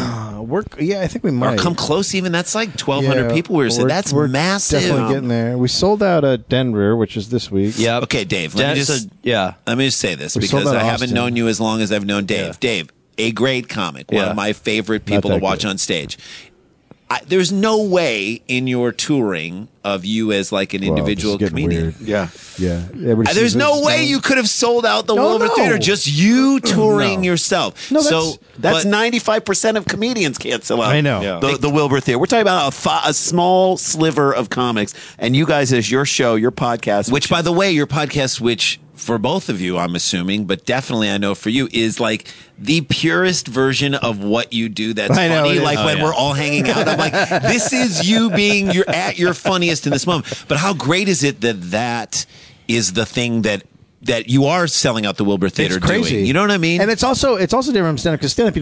S6: yeah, I think we
S4: out,
S6: might
S4: or come close. Even that's like 1,200
S6: Yeah,
S4: people. That's
S6: we're
S4: massive.
S6: Definitely getting there. We sold out at Denver, which is this week.
S5: Yep.
S4: Okay, Dave. Let me just
S5: yeah.
S4: Let me just say this
S6: We sold
S4: because
S6: out
S4: I haven't
S6: Austin.
S4: known you as long as I've known Dave.
S5: Yeah.
S4: Dave, a great comic, one
S5: Yeah.
S4: of my favorite people to
S6: that
S4: watch
S6: good.
S4: on stage. There's no way in your touring of you as like an
S6: Wow,
S4: individual
S6: this is getting
S4: comedian.
S6: weird.
S2: Yeah.
S6: Yeah. Everybody
S4: There's
S6: sees
S4: no
S6: this
S4: way
S6: now.
S4: you could have sold out the
S6: No,
S4: Wilbur
S6: no.
S4: Theater, just you touring
S6: No.
S4: yourself.
S6: No,
S4: so
S2: That's
S4: but-
S2: 95% of comedians can't sell out.
S6: I know.
S2: The Wilbur Theater. We're talking about a small sliver of comics, and you guys, as your show, your podcast,
S4: Which, by the way, your podcast, which for both of you, I'm assuming, but definitely I know for you, is like the purest version of what you do. That's
S6: I know
S4: funny.
S6: it is.
S4: Like
S6: Oh,
S4: when
S6: yeah.
S4: we're all hanging out, I'm like, this is you being at your funniest in this moment. But how great is it that is the thing that you are selling out the Wilbur Theater
S6: It's crazy.
S4: doing? You know what I mean?
S6: And it's also different from stand up because stand up,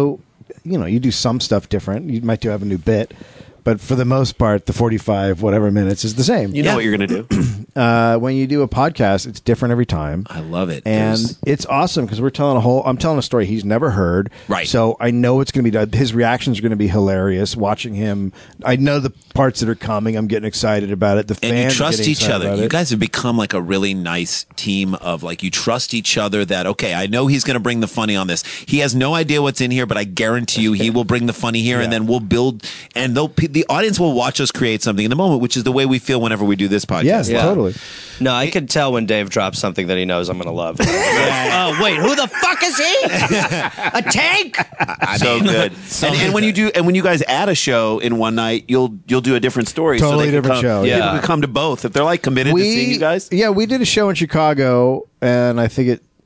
S6: you do some stuff different. You might have a new bit, but for the most part, the 45 whatever minutes is the same.
S2: you know what you're going to do.
S6: When you do a podcast, it's different every time.
S4: I love it.
S6: And
S4: There's-
S6: it's awesome because I'm telling a story he's never heard.
S4: Right.
S6: So I know it's going to be, his reactions are going to be hilarious watching him. I know the parts that are coming. I'm getting excited about it. The fans
S4: and you
S6: are
S4: trust
S6: getting
S4: each
S6: excited
S4: other.
S6: about
S4: You
S6: it.
S4: guys have become like a really nice team of like you trust each other that okay, I know he's going to bring the funny on this. He has no idea what's in here, but I guarantee you he will bring the funny here, and then we'll build. And the audience will watch us create something in the moment, which is the way we feel whenever we do this podcast.
S6: Yes,
S5: Yeah.
S6: totally.
S5: No, I can tell when Dave drops something that he knows I'm going to love. Oh, wait, who the fuck is he? A tank?
S2: So good. And when you guys add a show in one night, you'll do a different story.
S6: Totally
S2: they can
S6: different
S2: come,
S6: show.
S2: People
S5: Yeah.
S2: can come to both if they're like committed to seeing you guys.
S6: Yeah, we did a show in Chicago, and I think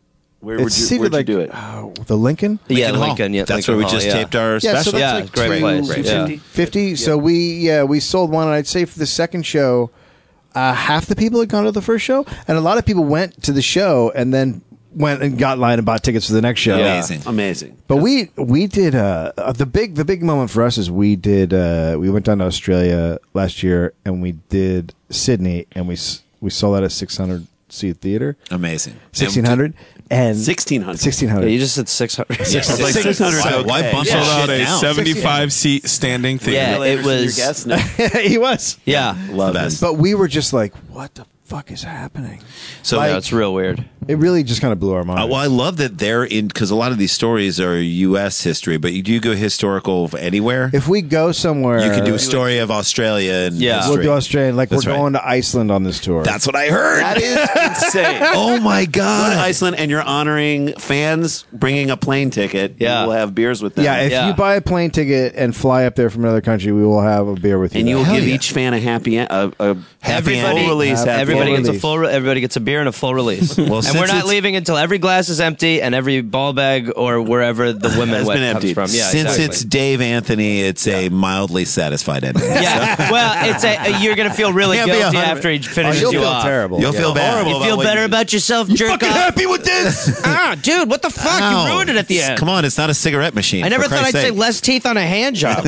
S2: Where
S6: It's
S2: would you,
S6: seated
S2: where'd
S6: like
S2: you do it?
S6: The Lincoln.
S7: Yeah,
S4: Hall.
S7: Lincoln. Yeah,
S4: That's
S7: Lincoln
S4: where we
S7: Hall,
S4: just
S7: yeah.
S4: taped our
S6: Yeah, so
S4: special.
S6: that's
S7: Yeah,
S6: like
S7: great place.
S6: 250.
S7: Yeah.
S6: So we sold one, and I'd say for the second show, half the people had gone to the first show, and a lot of people went to the show and then went and got in line and bought tickets for the next show.
S2: Amazing.
S6: But we did the big moment for us is we went down to Australia last year and we did Sydney and we sold out a 600 seat theater.
S4: Amazing.
S6: 1,600 and
S2: 1,600.
S6: 1,600.
S7: Yeah, you just said 600.
S2: I was like 600.
S4: Why- why
S2: okay.
S4: bump
S3: Sold
S4: Yeah.
S3: out a
S4: Shit, now.
S3: 75-seat standing theater.
S7: Yeah,
S2: Really
S7: it
S2: interested in your
S7: was-
S2: guess? No.
S6: He was.
S7: Yeah.
S2: Love
S4: The
S2: it.
S6: But we were just like, what the fuck is happening?
S4: So
S7: Yeah, it's real weird.
S6: It really just kind of blew our mind.
S4: well, I love that they're in because a lot of these stories are U.S. history, but do you go historical anywhere?
S6: If we go somewhere,
S4: You can do a story of Australia and
S7: Yeah.
S4: history.
S6: we'll do Australian. Like
S4: That's
S6: we're
S4: right.
S6: going to Iceland on this tour.
S4: That's what I heard.
S2: That is insane.
S4: Oh my
S2: Go to
S4: god!
S2: Iceland and you're honoring fans bringing a plane ticket.
S7: Yeah.
S2: We'll have beers with them.
S6: yeah. If
S7: Yeah.
S6: you buy a plane ticket and fly up there from another country, we will have a beer with you.
S2: and you will
S6: there.
S2: give each fan a happy a
S7: Everybody,
S2: full release. happy
S7: everybody
S2: ending.
S7: gets everybody gets a beer and a full release.
S4: Well,
S7: and
S4: since
S7: we're not
S4: it's-
S7: leaving until every glass is empty and every ball bag or wherever the women
S2: Has
S7: wet
S2: been
S7: comes
S2: emptied.
S7: from. Yeah,
S4: Since
S7: exactly.
S4: it's Dave Anthony, it's a mildly satisfied ending.
S7: Yeah, well, you're gonna feel really
S4: Can't be
S7: guilty
S4: 100.
S7: after he finishes
S6: You'll
S7: you
S6: feel
S7: off.
S6: terrible.
S4: You'll feel bad.
S7: You feel better about yourself, jerk
S4: Fucking
S7: off.
S4: happy with this?
S7: Dude, what the fuck?
S4: Ow.
S7: You ruined it at the end.
S4: Come on, it's not a cigarette machine.
S7: I never
S4: for
S7: thought I'd
S4: Christ's
S7: say
S4: sake.
S7: less teeth on a hand job.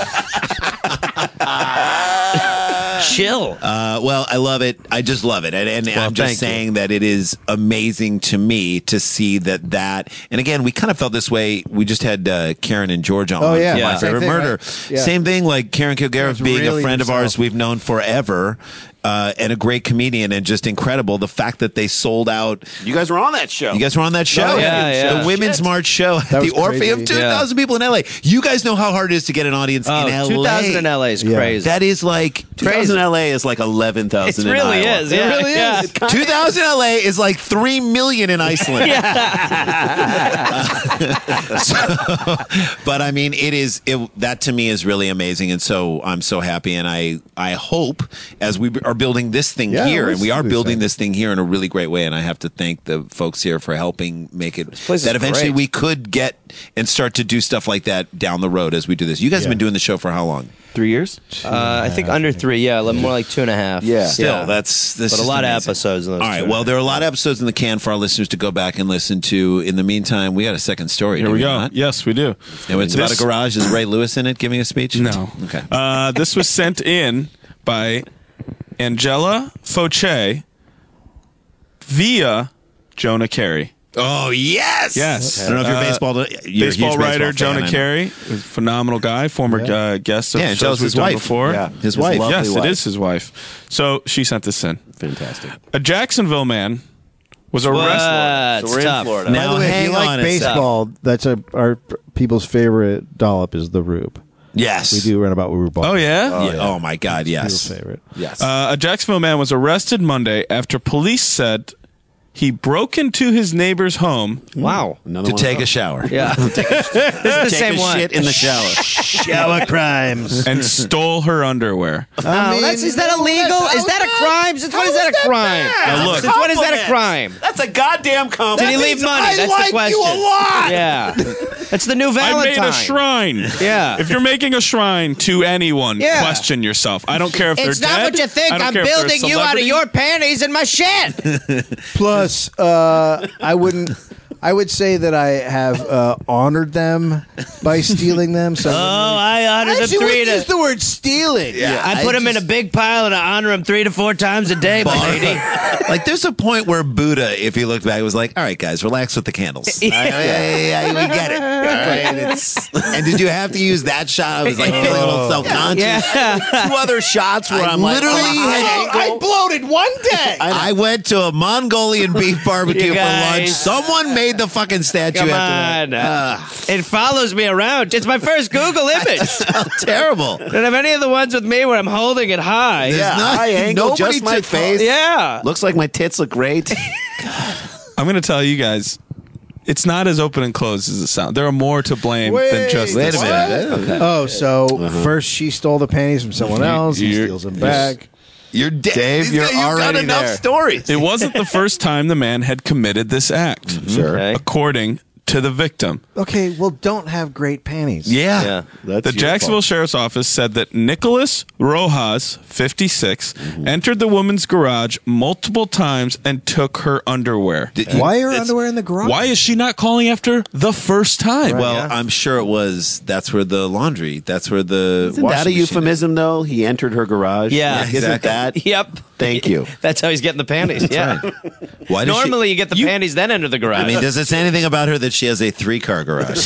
S7: Chill.
S4: Well, I love it. I just love it, and I'm
S7: thank
S4: just
S7: you.
S4: saying that it is amazing to me to see that. And again, we kind of felt this way. We just had Karen and George on.
S6: Oh, yeah.
S4: for
S7: Yeah.
S4: My
S7: Same
S4: favorite
S6: thing,
S4: murder.
S6: right? Yeah.
S4: Same thing. Like Karen Kilgariff
S6: It's
S4: being
S6: really
S4: a friend of ours
S6: himself.
S4: we've known forever. And a great comedian, and just incredible. The fact that they sold out.
S2: You guys were on that show.
S4: You guys were on that show,
S7: Oh, yeah.
S4: the Women's March show at
S6: That
S4: the
S6: was
S4: Orpheum.
S6: crazy.
S4: 2,000 people in LA. You guys know how hard it is to get an audience
S7: Oh,
S4: in LA.
S7: 2000 in LA is
S6: Yeah.
S7: crazy.
S4: That is like
S2: 2000 LA is like 11,000
S7: It
S2: in
S7: really
S2: Iowa.
S7: is. Yeah.
S2: It really
S7: Yeah.
S2: is. It kinda
S4: 2000 LA is like 3 million in Iceland. But I mean, that to me is really amazing, and so I'm so happy, and I hope as we are building this thing
S6: Yeah,
S4: here,
S6: we're
S4: and we are
S6: super
S4: building
S6: excited.
S4: this thing here in a really great way, and I have to thank the folks here for helping make it
S7: place is
S4: that eventually
S7: great.
S4: we could get and start to do stuff like that down the road as we do this. You guys have
S6: Yeah.
S4: been doing the show for how long?
S2: 3 years?
S7: I think under 3, yeah, more like 2.5.
S2: Yeah.
S4: Still, that's
S7: but a lot of episodes in those.
S4: All right. Well, there are a lot of episodes in the can for our listeners to go back and listen to. In the meantime, we got a second story.
S3: Here
S4: do
S3: we go.
S4: not?
S3: Yes, we do.
S4: And it's about a
S3: This-
S4: garage. Is Ray Lewis in it giving a speech?
S3: No.
S4: Okay.
S3: This was sent in by Angela Fauché via Jonah Carey.
S4: Oh yes.
S3: Yes.
S4: I don't know if you're baseball. You're a
S3: Baseball
S4: huge
S3: writer
S4: baseball fan,
S3: Jonah
S4: I know.
S3: Carey, a phenomenal guy, former guest of
S4: Yeah,
S3: shows
S4: Angela's
S3: we've
S4: his
S3: done
S4: wife.
S3: before.
S2: Yeah.
S4: His wife.
S2: lovely
S3: Yes,
S2: wife.
S3: it is his wife. So she sent this in.
S2: Fantastic.
S3: A Jacksonville man was arrested.
S2: So we're in
S7: tough.
S2: Florida.
S4: Now,
S6: By the way, if
S4: hang
S6: you like
S4: on a sec.
S6: baseball, that's our people's favorite dollop is the Rube.
S4: Yes.
S6: We do run about Rube.
S3: Oh yeah.
S4: Yeah. Oh my God. Yes.
S6: People's favorite.
S2: Yes.
S3: A Jacksonville man was arrested Monday after police said he broke into his neighbor's home
S7: Wow.
S2: Another
S4: To
S2: one
S4: take
S2: of
S4: a shower.
S7: Yeah. This is the
S2: Take
S7: same
S2: a
S7: one.
S2: shit in the shower.
S6: Shower crimes.
S3: and stole her underwear.
S7: Is that illegal? Is that a crime? Since when is that a crime?
S3: Now look,
S7: Since when is that a crime?
S2: That's a goddamn
S7: Did
S2: compliment.
S7: he leave money? That's the question. Yeah. It's the new
S3: I
S7: Valentine.
S3: made a shrine.
S7: Yeah.
S3: If you're making a shrine to anyone,
S7: Yeah.
S3: question yourself. I don't care if
S7: It's
S3: they're
S7: not
S3: dead.
S7: what you think.
S3: I don't
S7: I'm
S3: care if they're a
S7: building you out of
S3: celebrity.
S7: your panties in my shit.
S6: Plus, I would say that I have honored them by stealing them. So
S7: I honor them three to.
S6: the word stealing.
S4: Yeah.
S7: I put them in a big pile and I honor them 3 to 4 times a day, my lady.
S4: Like there's a point where Buddha, if you look back, was like, "All right, guys, relax with the candles. Yeah, we get it. All right, and did you have to use that shot? I was like feeling a little self-conscious.
S7: Yeah.
S2: 2 other shots where
S4: I
S2: I'm like,
S4: literally
S6: I bloated one day.
S4: I went to a Mongolian beef barbecue
S7: You
S4: for lunch.
S7: guys.
S4: Someone made the fucking statue
S7: Come
S4: after that.
S7: on. It follows me around. It's my first Google image.
S4: How terrible.
S7: Don't have any of the ones with me where I'm holding it high.
S2: yeah,
S4: not-
S2: high angle,
S4: nobody
S2: just my
S4: took-
S2: face.
S7: Yeah.
S2: Looks like my tits look great.
S3: I'm going to tell you guys, it's not as open and closed as it sounds. There are more to blame than just
S4: Wait a
S3: this.
S4: minute.
S6: Oh, so first she stole the panties from someone else. He
S3: You're-
S6: steals them back.
S4: You're
S2: Dave, you're
S4: you've got
S2: already
S4: enough
S2: there.
S4: stories.
S3: It wasn't the first time the man had committed this act,
S2: Sure.
S7: Okay.
S3: according to the victim.
S6: Okay, well, don't have great panties.
S4: Yeah.
S7: Yeah.
S2: That's
S3: The
S2: your
S3: Jacksonville
S2: fault.
S3: Sheriff's Office said that Nicholas Rojas, 56, entered the woman's garage multiple times and took her underwear.
S6: Why are
S4: It's-
S6: underwear in the garage?
S3: Why is she not calling after the first time?
S4: Well, I'm sure it was. That's where the laundry. That's where the.
S2: Isn't
S4: washing
S2: that a
S4: machine
S2: euphemism, though? He entered her garage.
S7: Yeah,
S2: Like, isn't that?
S7: Yep.
S2: Thank you.
S7: That's how he's getting the panties. Yeah.
S4: is. Why does
S7: Normally, you get the panties, then enter the garage.
S4: I mean, does it say anything about her that she has a 3-car garage?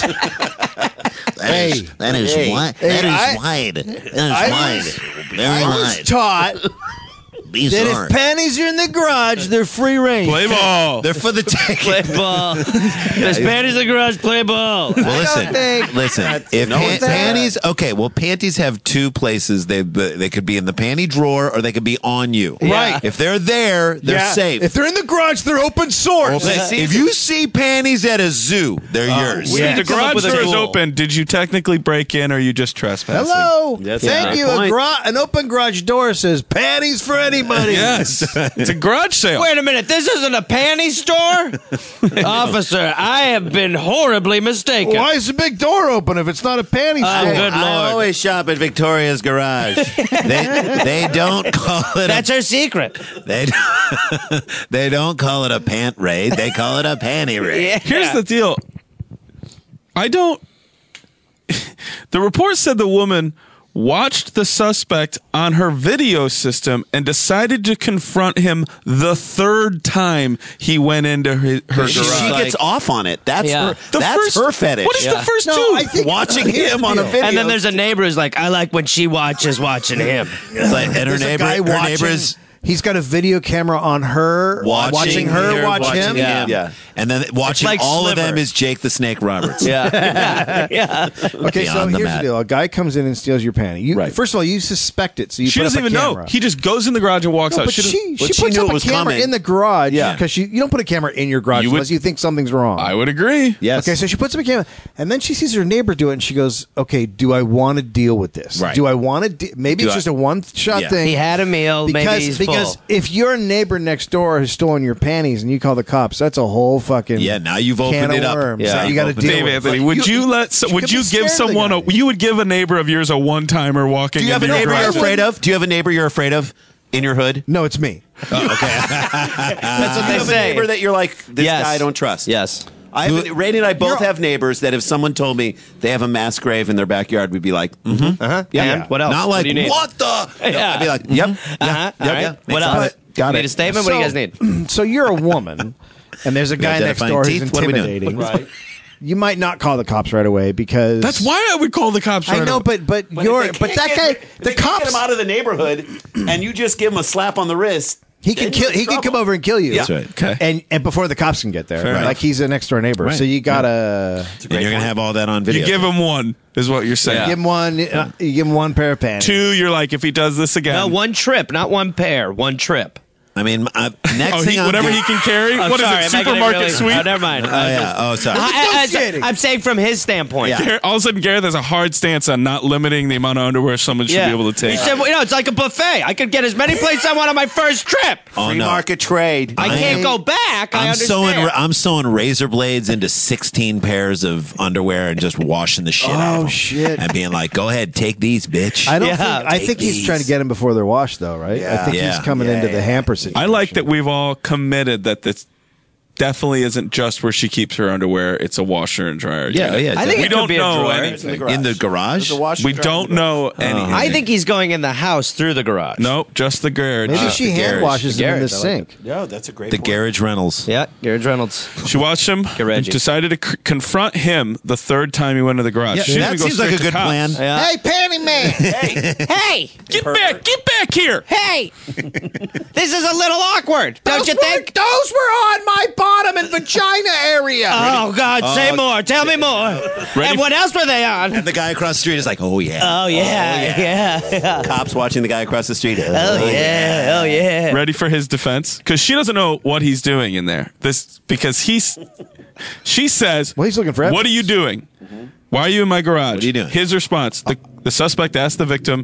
S6: Hey.
S4: That is wide.
S6: Hey,
S4: That is
S6: I-
S4: wide. That is wide. Very
S6: I was
S4: wide.
S6: taught
S4: These
S6: that
S4: are.
S6: if panties are in the garage, they're free range.
S3: Play ball.
S4: They're for the taking.
S7: play ball. There's panties in the garage, play ball.
S4: Well, listen,
S6: think
S4: listen. If panties, okay, well, panties have two places. They could be in the panty drawer or they could be on you.
S7: Right.
S4: If they're there, they're
S6: Yeah.
S4: safe.
S6: If they're in the garage, they're open source.
S4: If you see panties at a zoo, they're yours.
S7: Yeah.
S3: The
S7: Come up
S3: garage
S7: with a
S3: door is
S7: rule.
S3: open. Did you technically break in or are you just trespassing?
S6: Hello.
S2: That's a
S6: Thank
S2: great
S6: you.
S2: point.
S6: An open garage door says panties for anybody.
S3: Yes. It's a garage sale.
S7: Wait a minute, this isn't a panty store? Officer, I have been horribly mistaken.
S6: Why is the big door open if it's not a panty store?
S7: Good
S4: I
S7: Lord.
S4: always shop at Victoria's Garage. they don't call it.
S7: That's her secret.
S4: They don't call it a pant raid. They call it a panty raid.
S7: Yeah.
S3: Here's the deal. I don't. The report said the woman watched the suspect on her video system and decided to confront him the third time he went into her garage.
S2: She gets off on it. That's
S7: Yeah.
S2: her. That's her fetish.
S3: What is the first
S6: No,
S3: two?
S6: I think
S2: Watching
S6: here's
S2: him
S6: the
S2: on a
S6: deal.
S2: video.
S7: And then there's a neighbor who's like, I like when she watches watching him.
S4: It's like, and her
S6: There's a guy
S4: neighbor's
S6: He's got a video camera on her, watching her watch him.
S2: Yeah.
S4: And then watching
S7: like
S4: all
S7: Sliver.
S4: of them is Jake the Snake Roberts.
S7: Yeah. Yeah.
S6: Okay, so
S4: Beyond the
S6: here's
S4: mat.
S6: the deal: a guy comes in and steals your panty. You,
S2: Right.
S6: First of all, you suspect it, so you
S3: She
S6: put
S3: doesn't
S6: up a
S3: even know.
S6: camera.
S3: He just goes in the garage and walks
S6: No,
S3: out.
S6: but
S3: doesn't-
S6: she
S2: but she
S6: puts
S2: knew
S6: up
S2: it
S6: a
S2: was
S6: camera
S2: coming.
S6: in the garage
S2: Yeah.
S6: because you don't put a camera in your garage
S3: You would-
S6: unless you think something's wrong.
S3: I would agree.
S2: Yes.
S6: Okay, so she puts up a camera, and then she sees her neighbor do it, and she goes, "Okay, do I want to deal with this?
S4: Right.
S6: Do I want to? Maybe
S4: Do
S6: it's
S4: I-
S6: just a one-shot
S4: Yeah.
S6: thing.
S7: He had a meal. Maybe he's
S6: because
S7: full.
S6: if your neighbor next door has stolen your panties and you call the cops, that's a whole fucking
S4: Yeah, now you've
S6: can
S4: opened
S6: of
S4: it up.
S6: worms
S7: Yeah.
S6: that you got to
S4: You've
S6: deal
S3: Dave
S6: with.
S3: Anthony,
S6: But
S3: would you let?
S6: she
S3: Would
S6: could
S3: you
S6: be
S3: give
S6: scared of the
S3: someone?
S6: guy.
S3: You would give a neighbor of yours a one-timer walking
S2: Do you have a
S3: into your
S2: neighbor you're
S3: garage?
S2: afraid of? Do you have a neighbor you're afraid of in your hood?
S6: No, it's me.
S7: That's what
S2: Do
S7: they
S2: you have a
S7: say.
S2: neighbor that you're like, this
S7: Yes.
S2: guy I don't trust?
S7: Yes.
S2: Randy and I both have neighbors that if someone told me they have a mass grave in their backyard, we'd be like,
S7: Yeah.
S6: Yeah.
S7: What else?
S4: Not
S7: What
S4: like,
S7: do you need?
S4: what the? No,
S7: Yeah.
S4: I'd be like, yep.
S7: Uh-huh. All right.
S4: Makes
S7: What
S4: sense.
S7: else?
S6: Got
S7: Need
S6: it.
S7: a statement? What do you guys need?
S6: So you're a woman, and there's a guy next
S4: identifying
S6: door who's
S4: teeth? What are we doing?
S6: intimidating. Right. You might not call the cops right away because
S3: That's why I would call the cops.
S6: I
S3: right
S6: know,
S3: away.
S6: but you're
S2: If they
S6: but that
S2: can't
S6: guy,
S2: get- if
S6: the
S2: they can't get
S6: cops,
S2: him out of the neighborhood, and you just give him a slap on the wrist.
S6: he can
S2: then
S6: kill.
S2: you're in
S6: He can come
S2: trouble.
S6: over and kill you.
S2: That's
S4: right.
S3: Okay.
S6: And before the cops can get there,
S3: Fair
S6: like
S3: enough.
S6: he's a next door neighbor.
S4: Right.
S6: So you gotta
S4: And you're going to have all that on video.
S3: You give him one, is what you're saying.
S6: give him one. You give him one pair of pants.
S3: Two, you're like, if he does this again,
S7: No, one trip, not one pair. One trip.
S4: I mean, next thing I'm
S3: whatever
S4: doing-
S3: he can carry.
S7: Oh,
S3: What is
S7: sorry,
S3: it?
S7: am I getting
S3: Supermarket
S7: really-
S3: sweep.
S7: Oh, never mind.
S4: Oh, yeah. Oh, sorry.
S6: negotiating.
S7: I'm saying from his standpoint.
S4: Yeah.
S3: Garrett- all of a sudden, Garrett has a hard stance on not limiting the amount of underwear someone should be able to take.
S7: He said, well, it's like a buffet. I could get as many plates I want on my first trip.
S4: Oh,
S2: Free
S4: no.
S2: market trade.
S7: I can't go back. I understand.
S4: I'm sewing razor blades into 16 pairs of underwear and just washing the shit out of them.
S6: shit.
S4: And being like, go ahead, take these, bitch.
S6: I don't
S7: Yeah,
S6: think. I
S4: take
S6: think he's
S4: these.
S6: trying to get him before they're washed, though, right? I think
S4: Yeah.
S6: he's coming into the hamper situation.
S3: I like that we've all committed that this definitely isn't just where she keeps her underwear. It's a washer and dryer.
S4: Yeah, yeah.
S7: I think
S3: we
S7: it
S3: don't
S7: could be a
S3: know
S7: drawer.
S3: anything.
S4: In the garage?
S3: We don't know anything.
S7: I think he's going in the house through the garage.
S3: Nope, just the garage.
S6: Maybe she
S4: the
S6: hand
S4: garage.
S6: washes
S7: The
S6: him in the
S7: garage, I like
S6: sink.
S2: Yeah, that's a great
S4: The
S2: point.
S4: Garage Rentals.
S7: Yeah, Garrett Reynolds.
S3: She watched him.
S7: Reggie.
S3: Decided to confront him the third time he went to the garage.
S4: Yeah,
S3: She didn't
S4: that
S3: go
S4: seems like
S3: straight
S4: a
S3: to
S4: good
S3: cops.
S4: plan.
S7: Yeah.
S6: Hey, panty man!
S7: Hey,
S3: Get back here.
S7: hey! This is a little awkward, don't you think?
S6: Those were on my bottom and vagina area.
S7: Oh God, say more. Tell me more. And what else were they on?
S4: And the guy across the street is like, oh, yeah.
S7: Oh yeah.
S2: Cops watching the guy across the street.
S7: Oh yeah.
S3: Ready for his defense? Because she doesn't know what he's doing in there. She says,
S6: Well, he's looking for
S3: "What are you doing? Why are you in my garage?"
S4: What are you doing?
S3: His response: the suspect asked the victim,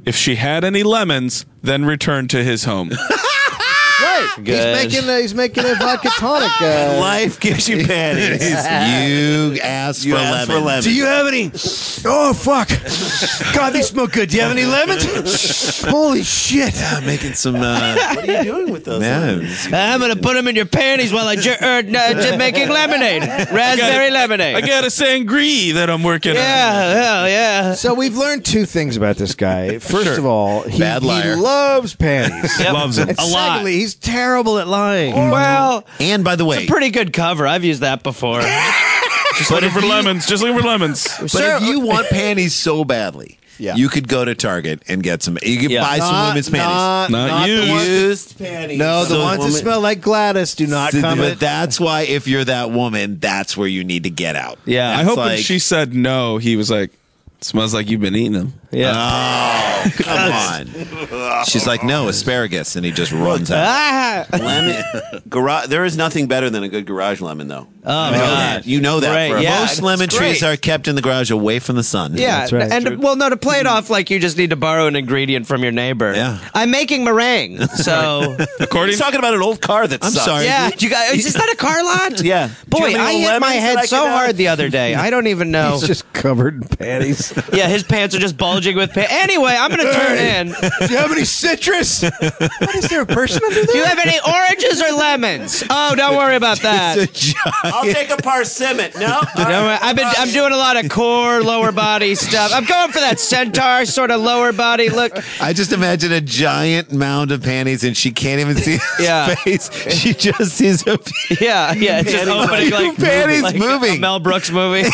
S3: If she had any lemons, then return to his home.
S6: Right.
S7: Good.
S6: He's making a vodka tonic.
S2: Life gives you panties.
S4: You asked for lemons.
S6: Do you have any? Oh, fuck. God, they smell good. Do you have any lemons? Holy shit.
S4: Making some.
S2: What are you doing with those?
S4: lemons?
S7: I'm going to put them in your panties while making lemonade. Raspberry lemonade.
S3: I got a sangria that I'm working on.
S7: Yeah.
S6: So we've learned two things about this guy. First of all, he loves panties.
S3: Loves them.
S6: And
S7: A lot.
S6: secondly, he's terrible at lying.
S7: Well,
S4: And by the way,
S7: pretty good cover. I've used that before.
S3: Just looking for lemons. Just looking for lemons.
S4: but if you want panties so badly,
S6: Yeah.
S4: you could go to Target and get some. You could
S7: Yeah.
S4: buy some women's panties.
S3: Not
S6: the
S3: used.
S6: ones-
S2: Used panties.
S6: No, the ones that smell like Gladys do not come
S4: But
S6: in.
S4: that's why, if you're that woman, that's where you need to get out.
S7: Yeah.
S3: I
S4: That's
S3: hope when
S4: like-
S3: she said no, he was like, smells like you've been eating them.
S7: Yeah.
S4: Oh, come on. She's like, no, asparagus. And he just runs out.
S7: Ah.
S2: Lemon. There is nothing better than a good garage lemon, though.
S7: Oh,
S2: You know
S7: God.
S2: that. You know that.
S7: Right,
S2: for a
S7: yeah.
S2: fact.
S4: Most lemon
S7: it's
S4: trees
S7: great.
S4: are kept in the garage away from the sun.
S7: Yeah,
S6: That's right.
S7: and well, no, to play it off like you just need to borrow an ingredient from your neighbor.
S4: Yeah.
S7: I'm making meringue, so
S3: According
S2: He's talking about an old car that
S4: I'm
S2: sucks.
S4: sorry.
S7: yeah. You guys, is that a car lot?
S2: Yeah. Do
S7: Boy,
S2: you have
S7: I
S2: any
S7: hit my
S2: lemons that
S7: head
S2: I
S7: so
S2: could have?
S7: hard the other day. I don't even know.
S6: He's just covered in panties.
S7: Yeah, his pants are just bulging with pants. Anyway, I'm going to turn in.
S6: Do you have any citrus? What, is there a person under there?
S7: Do you have any oranges or lemons? Oh, don't worry about that.
S2: I'll take a persimmon. No?
S7: I'm doing a lot of core, lower body stuff. I'm going for that centaur sort of lower body look.
S4: I just imagine a giant mound of panties and she can't even see his
S7: Yeah.
S4: face. She just sees a
S7: Yeah, it's just opening like
S4: panties
S7: like
S4: moving.
S7: a Mel Brooks movie.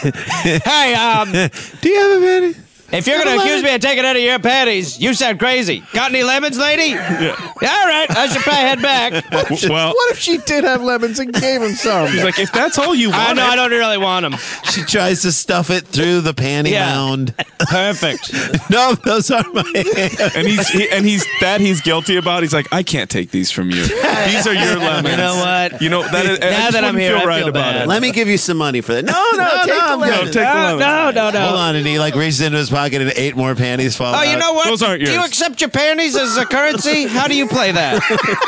S7: Hey,
S4: Do you have a panty?
S7: if you're going to accuse me of taking any of your panties, you sound crazy. Got any lemons, lady? Yeah. All right, I should probably head back.
S3: well,
S6: What if she did have lemons and gave him some?
S3: he's like, if that's all you
S7: I
S3: want,
S7: know, I don't really want them.
S4: She tries to stuff it through the panty
S7: Yeah.
S4: mound.
S7: Perfect.
S4: No, those are my hands.
S3: and he's guilty about. He's like, I can't take these from you. These are your lemons.
S7: You know what?
S3: You know that is. I
S7: Now
S3: just
S7: that I'm
S3: wouldn't
S7: here,
S3: feel
S7: I
S3: right
S7: feel
S3: about
S7: bad.
S3: it.
S2: Let me give you some money for that. No, take the
S3: No,
S2: lemons.
S3: take the lemons.
S7: No.
S4: Hold on, and he like reaches into his pocket and 8 more panties fall
S7: Oh,
S4: out.
S7: you know what?
S3: Those aren't
S7: Do you
S3: yours.
S7: accept your panties as a currency? How do you play that?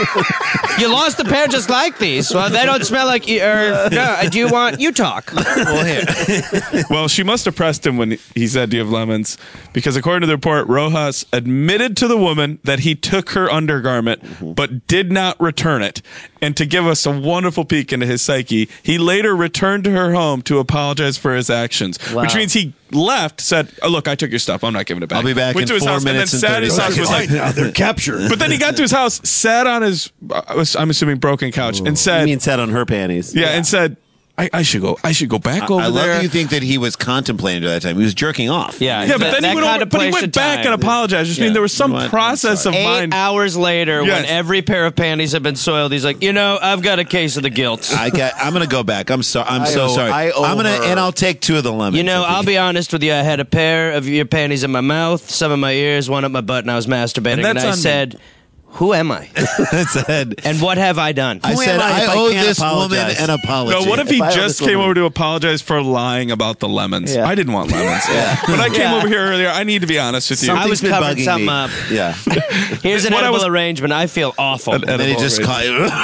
S7: You lost a pair just like these. Well, they don't smell like you. Do you want? You talk.
S4: Well, here.
S3: Well, she must have pressed him when he said, "Do you have lemons?" Because according to the report, Rojas admitted to the woman that he took her undergarment, but did not return it. And to give us a wonderful peek into his psyche, he later returned to her home to apologize for his actions, which means he left, said, "Oh, look, I took your stuff. I'm not giving it back."
S4: I'll be back
S3: Went
S4: in
S3: to his
S4: 4
S3: house
S4: minutes
S3: and
S4: and
S3: then sat at
S4: 30
S3: his house
S4: seconds.
S3: was like,
S6: now they're captured.
S3: but then he got to his house, sat on his, I'm assuming, broken couch, and
S2: I
S3: said,
S2: mean, sat on her panties.
S3: "Yeah," and said, I should go back over
S4: I love
S3: there.
S4: that you think that he was contemplating at that time. He was jerking off.
S7: Yeah,
S3: Yeah, but then he went back and apologized. I mean, there was some
S4: You know what?
S3: process of
S7: 8
S3: mind.
S7: hours later, when
S3: Yes.
S7: every pair of panties have been soiled, he's like, I've got a case of the guilt.
S4: I'm going to go back. I'm sorry. I'm so
S2: owe-
S4: sorry.
S2: I owe
S4: I'm going to,
S2: her.
S4: and I'll take 2 of the lemons.
S7: I'll be honest with you. I had a pair of your panties in my mouth, some in my ears, one up my butt, and I was masturbating.
S3: And that's
S7: I
S3: on me.
S7: said, who am I?
S4: I said,
S7: And what have I done?
S4: I
S2: Who
S4: said,
S2: am I if
S4: I
S2: I
S4: owe
S2: can't
S4: this woman
S2: apologize?
S4: an apology.
S3: No, what if he
S2: If I owe
S3: just
S2: this
S3: came
S2: woman-
S3: over to apologize for lying about the lemons?
S6: Yeah.
S3: I didn't want lemons. But I came
S7: Yeah.
S3: over here earlier. I need to be honest with you.
S7: I was
S2: been
S7: covering
S2: bugging
S7: something
S2: me.
S7: up.
S2: Yeah.
S7: Here's an
S3: What I
S7: edible
S3: was-
S7: arrangement. I feel awful.
S4: And then he just caught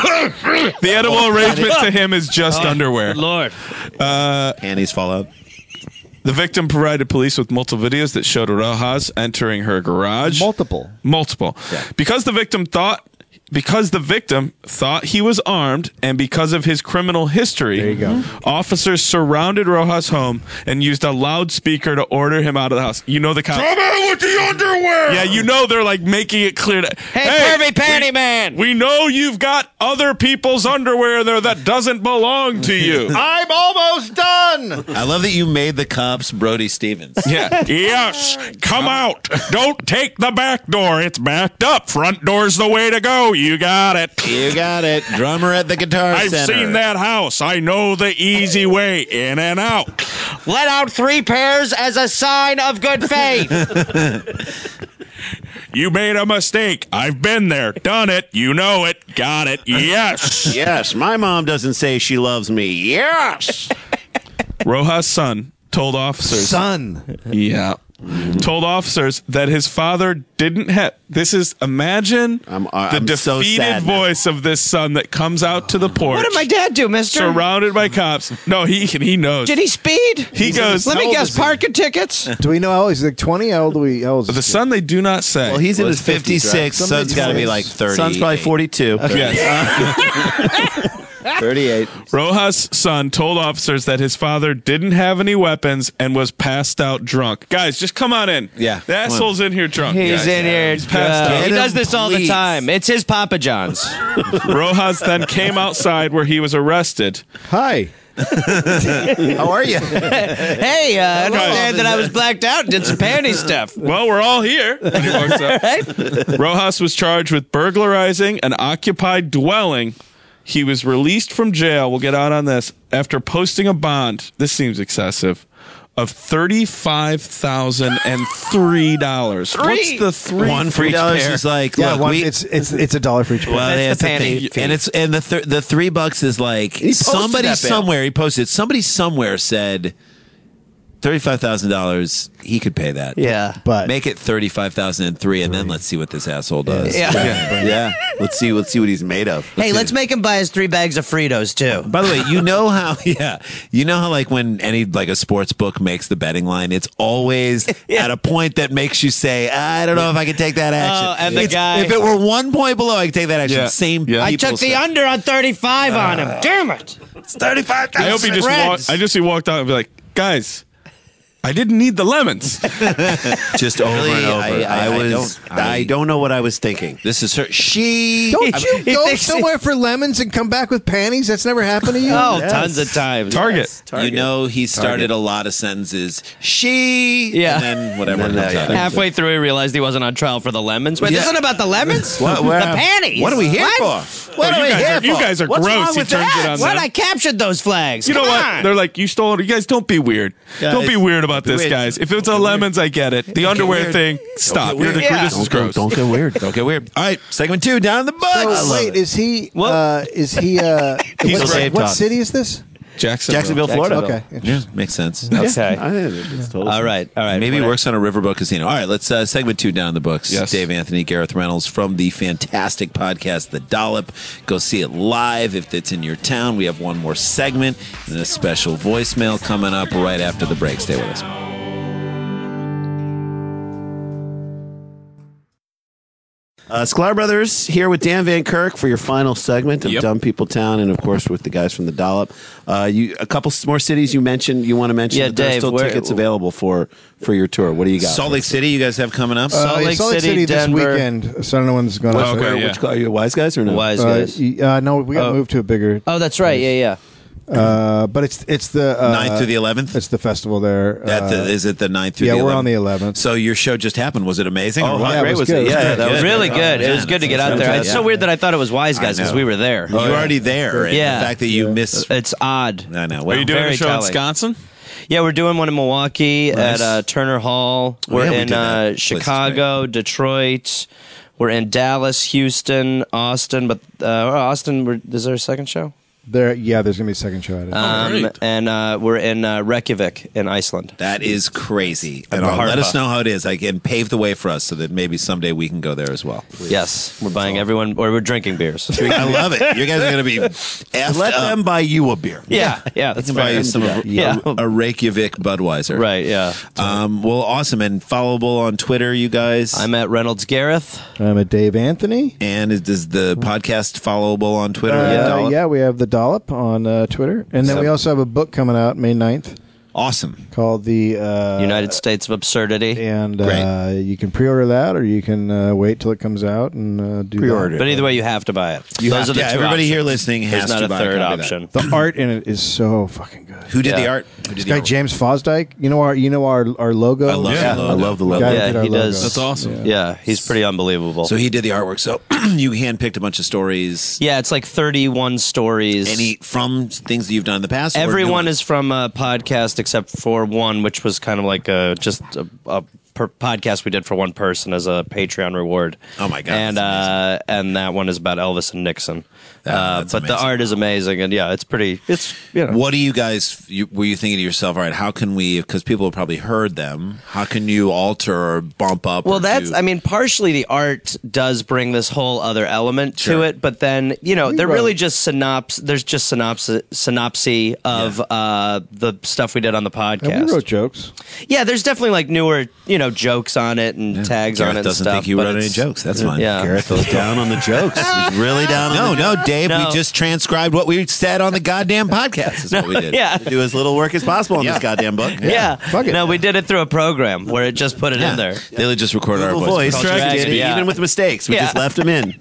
S3: The edible arrangement to him is just underwear.
S7: Good Lord.
S4: panties fall out.
S3: The victim provided police with multiple videos that showed Rojas entering her garage.
S6: Multiple.
S3: Because the victim thought he was armed, and because of his criminal history,
S6: There you go.
S3: officers surrounded Rojas' home and used a loudspeaker to order him out of the house. You know the cops. Come out with the underwear! Yeah, they're like making it clear that,
S7: Hey, pervy panty man!
S3: we know you've got other people's underwear there that doesn't belong to you.
S6: I'm almost done.
S4: I love that you made the cops Brody Stevens.
S3: Yeah. Yes. Come out. Don't take the back door. It's backed up. Front door's the way to go. You got it.
S4: You got it. Drummer at the Guitar
S3: I've
S4: Center.
S3: seen that house. I know the easy way in and out.
S7: Let out 3 pairs as a sign of good faith.
S3: You made a mistake. I've been there. Done it. You know it. Got it. Yes.
S2: Yes, my mom doesn't say she loves me. Yes.
S3: Rojas' son told officers.
S6: Son.
S3: Yeah. told officers that his father didn't have. Imagine
S2: I'm
S3: the
S2: so
S3: defeated
S2: sad now.
S3: voice of this son that comes out to the porch.
S7: What did my dad do, mister?
S3: Surrounded by cops. No, he knows.
S7: Did he speed?
S3: He goes.
S7: Let
S3: "How
S7: me
S3: old
S7: guess,
S3: is he?"
S7: parking tickets?
S6: Do we know how old? He's like 20. How old is
S3: The
S6: this
S3: son they do not say.
S2: Well, he's in
S4: Well,
S2: his 50s,
S4: 56.
S2: right?
S4: Son's got to be like 30.
S2: Son's probably 42.
S3: Yes.
S2: 38.
S3: Rojas' son told officers that his father didn't have any weapons and was passed out drunk. Guys, just come on in.
S4: Yeah,
S3: The
S4: come on.
S3: asshole's in here drunk.
S7: He's
S3: guys.
S7: in here.
S3: He's passed out.
S7: He
S4: Get
S7: does
S4: him,
S7: this all the
S4: please.
S7: time. It's his Papa John's.
S3: Rojas then came outside where he was arrested.
S6: Hi.
S4: How are you?
S7: Hey, I understand that I was blacked out and did some panty stuff.
S3: Well, we're all here. When he walks up.
S7: Right?
S3: Rojas was charged with burglarizing an occupied dwelling. He was released from jail. We'll get out on this after posting a bond. This seems excessive. Of $35,003. What's the three?
S4: One for each
S2: $3
S4: pair. Is like,
S6: Yeah,
S4: look,
S6: one,
S4: we,
S6: it's $1 for each pair.
S4: well,
S7: That's
S4: that's
S7: the
S4: the
S7: penny
S4: thing.
S7: fee.
S4: And it's and the $3 is like somebody
S2: that bail.
S4: somewhere. He posted. Somebody somewhere said $35,000. He could pay that.
S7: Yeah.
S6: But
S4: Make it 35,003, and then let's see what this asshole does.
S7: Yeah.
S2: Yeah. Let's see what he's made of.
S7: Hey, let's make him buy us 3 bags of Fritos, too.
S4: By the way, you know how like when a sports book makes the betting line, it's always at a point that makes you say, I don't know if I can take that action.
S7: Oh, and the guy-
S4: if it were 1 point below, I could take that action.
S3: Yeah.
S4: Same.
S3: Yeah.
S7: I
S4: people
S7: took the
S4: say,
S7: under on 35 on him. Damn it.
S4: It's 35,000.
S3: I hope he just
S7: Spreads.
S3: walked. I just he walked out and be like, guys, I didn't need the lemons.
S2: Just over and over. I don't know what I was thinking.
S4: This is her. She.
S6: don't you
S7: He
S6: go
S7: thinks-
S6: somewhere for lemons and come back with panties? That's never happened to you.
S7: Oh, tons of times.
S3: Target.
S4: You know, he started a lot of sentences. She.
S7: Yeah.
S4: And then whatever
S2: And then,
S4: comes out.
S7: Halfway through, he realized he wasn't on trial for the lemons. Wait,
S4: Yeah.
S7: this isn't about the lemons?
S2: What-
S7: the panties.
S2: What are we here
S7: What?
S2: for?
S3: Oh, you guys are
S2: What's
S3: gross.
S2: wrong
S3: He
S2: with
S3: turns
S2: that?
S3: it on
S7: What?
S3: them.
S7: I captured those flags.
S3: You know
S7: Come
S3: what?
S7: on.
S3: They're like, you stole it. You guys don't be weird. Don't be weird about this,
S2: weird.
S3: guys. If it's a lemons, I get it. The underwear
S4: weird.
S3: thing, stop.
S4: weird.
S3: You're the,
S7: Yeah.
S3: This is gross.
S2: Don't get weird.
S4: Don't get weird. All right, segment 2 down in the books.
S6: So, wait, is he?
S7: What?
S6: Is he? What city is this?
S3: Jacksonville,
S2: Florida.
S6: Okay.
S4: Yeah, makes sense.
S7: Okay.
S2: I think it's totally
S7: All right.
S4: Maybe he works on a riverboat casino. All right, let's segment 2 down in the books.
S3: Yes.
S4: Dave Anthony, Gareth Reynolds from the fantastic podcast The Dollop. Go see it live if it's in your town. We have one more segment and a special voicemail coming up right after the break. Stay with us.
S2: Sklar Brothers here with Dan Van Kirk for your final segment of
S3: Yep.
S2: Dumb People Town, and of course with the guys from the Dollop. A couple more cities you want to mention.
S7: Yeah,
S2: that there are
S7: Dave,
S2: still
S7: where-
S2: tickets available for your tour. What do you got?
S4: Salt Lake City, you guys have coming up?
S7: Salt Lake City,
S6: this
S7: Denver.
S6: weekend. So no one's going
S3: Okay,
S6: to.
S3: yeah.
S2: Which are you wise guys or no?
S7: Wise guys.
S6: No, we got to move to a bigger.
S7: Oh, that's right. Yeah.
S6: But it's the
S4: 9th through the 11th?
S6: It's the festival there.
S4: Is it the 9th through
S6: yeah,
S4: the 11th?
S6: we're on the 11th.
S4: So your show just happened. Was it amazing? or what?
S6: yeah, it was good.
S2: Yeah, that was
S7: Really good. It was good to get out there. It's so weird that I thought it was Wise Guys because
S4: know.
S7: we were there.
S4: You were already there. And
S7: Yeah.
S4: the fact that you missed.
S7: It's odd.
S4: I know.
S3: Are
S4: Well,
S3: you doing
S7: very
S3: a show in
S7: telling.
S3: Wisconsin?
S7: Yeah, we're doing one in Milwaukee
S4: Nice.
S7: at Turner Hall.
S4: Oh,
S7: We're
S4: yeah, we
S7: in
S4: did that. Place is
S7: Chicago, Detroit. We're in Dallas, Houston, Austin. But Austin, is there a second show?
S6: There's going to be a second show at it.
S3: Great.
S7: And we're in Reykjavik in Iceland.
S4: that is crazy. And
S7: Harpa.
S4: let us know how it is. I can pave the way for us so that maybe someday we can go there as well.
S7: Yes, we're buying everyone, or we're drinking beers.
S4: I love it. You guys are going to be effed
S2: Let
S4: up.
S2: them buy you a beer.
S7: yeah,
S4: They
S7: that's
S4: can buy
S7: fair.
S4: you some of
S7: Yeah.
S4: a Reykjavik Budweiser.
S7: Right, yeah.
S4: Well, awesome. And followable on Twitter, you guys.
S7: I'm at Reynolds Gareth.
S6: I'm at Dave Anthony.
S4: And is the podcast followable on Twitter? Dollop?
S6: Yeah, we have the Dollop on Twitter, and then we also have a book coming out May 9th
S4: Awesome.
S6: called the
S7: United States of Absurdity.
S6: and
S4: Great.
S6: you can pre-order that, or you can wait till it comes out and do
S2: Pre-order.
S7: But either way, you have to buy it.
S4: Those
S7: are the two
S4: everybody
S7: options.
S4: here listening has
S7: There's not
S4: to
S7: a
S4: buy
S7: third
S4: copy of
S7: option.
S6: that. The art in it is so fucking good.
S4: Who did the
S7: Yeah.
S4: art? Who did
S6: This
S4: the
S6: guy
S4: art?
S6: James Fosdyke, you know our logo.
S4: I love
S3: Yeah.
S4: the
S2: I
S4: logo.
S2: love the
S6: The
S2: logo.
S6: guy that
S7: Yeah,
S6: did our
S7: he
S6: logo.
S7: does.
S3: That's awesome.
S7: Yeah, he's pretty unbelievable.
S4: So he did the artwork. So you handpicked a bunch of stories.
S7: yeah, it's like 31 stories.
S4: Any from things that you've done in the past? or new
S7: Everyone
S4: ones?
S7: is from a podcast except for one, which was kind of like just a podcast we did for one person as a Patreon reward.
S4: Oh my God,
S7: And
S4: that's
S7: and that one is about Elvis and Nixon.
S4: That's
S7: but the
S4: amazing.
S7: art is amazing, and yeah, it's pretty. It's
S4: What do you guys? Were you thinking to yourself? All right, how can we? Because people have probably heard them. How can you alter or bump up?
S7: Well,
S4: or
S7: that's.
S4: do-
S7: I mean, partially the art does bring this whole other element
S4: Sure.
S7: to it, but then they're
S6: wrote-
S7: really just There's just synopsis of the stuff we did on the podcast.
S6: And we wrote jokes.
S7: Yeah, there's definitely like newer
S4: Gareth
S7: on it and tags on it. and
S4: doesn't
S7: stuff,
S4: think you
S7: but
S4: wrote any
S7: it's-
S4: jokes. That's fine.
S7: Yeah.
S2: Gareth goes down on the jokes. He's really down on
S4: No, Dave.
S7: No.
S4: We just transcribed what we said on the goddamn podcast. Is what we did.
S7: Yeah.
S2: do as little work as possible in this goddamn book.
S7: Yeah.
S6: Fuck it.
S7: No, we did it through a program where it just put it
S4: Yeah.
S7: in there.
S4: They just recorded our
S2: Little
S4: voice.
S2: voice,
S7: Called
S2: did it,
S7: Dragon, yeah.
S2: even with mistakes. We
S7: Yeah.
S2: just left him in.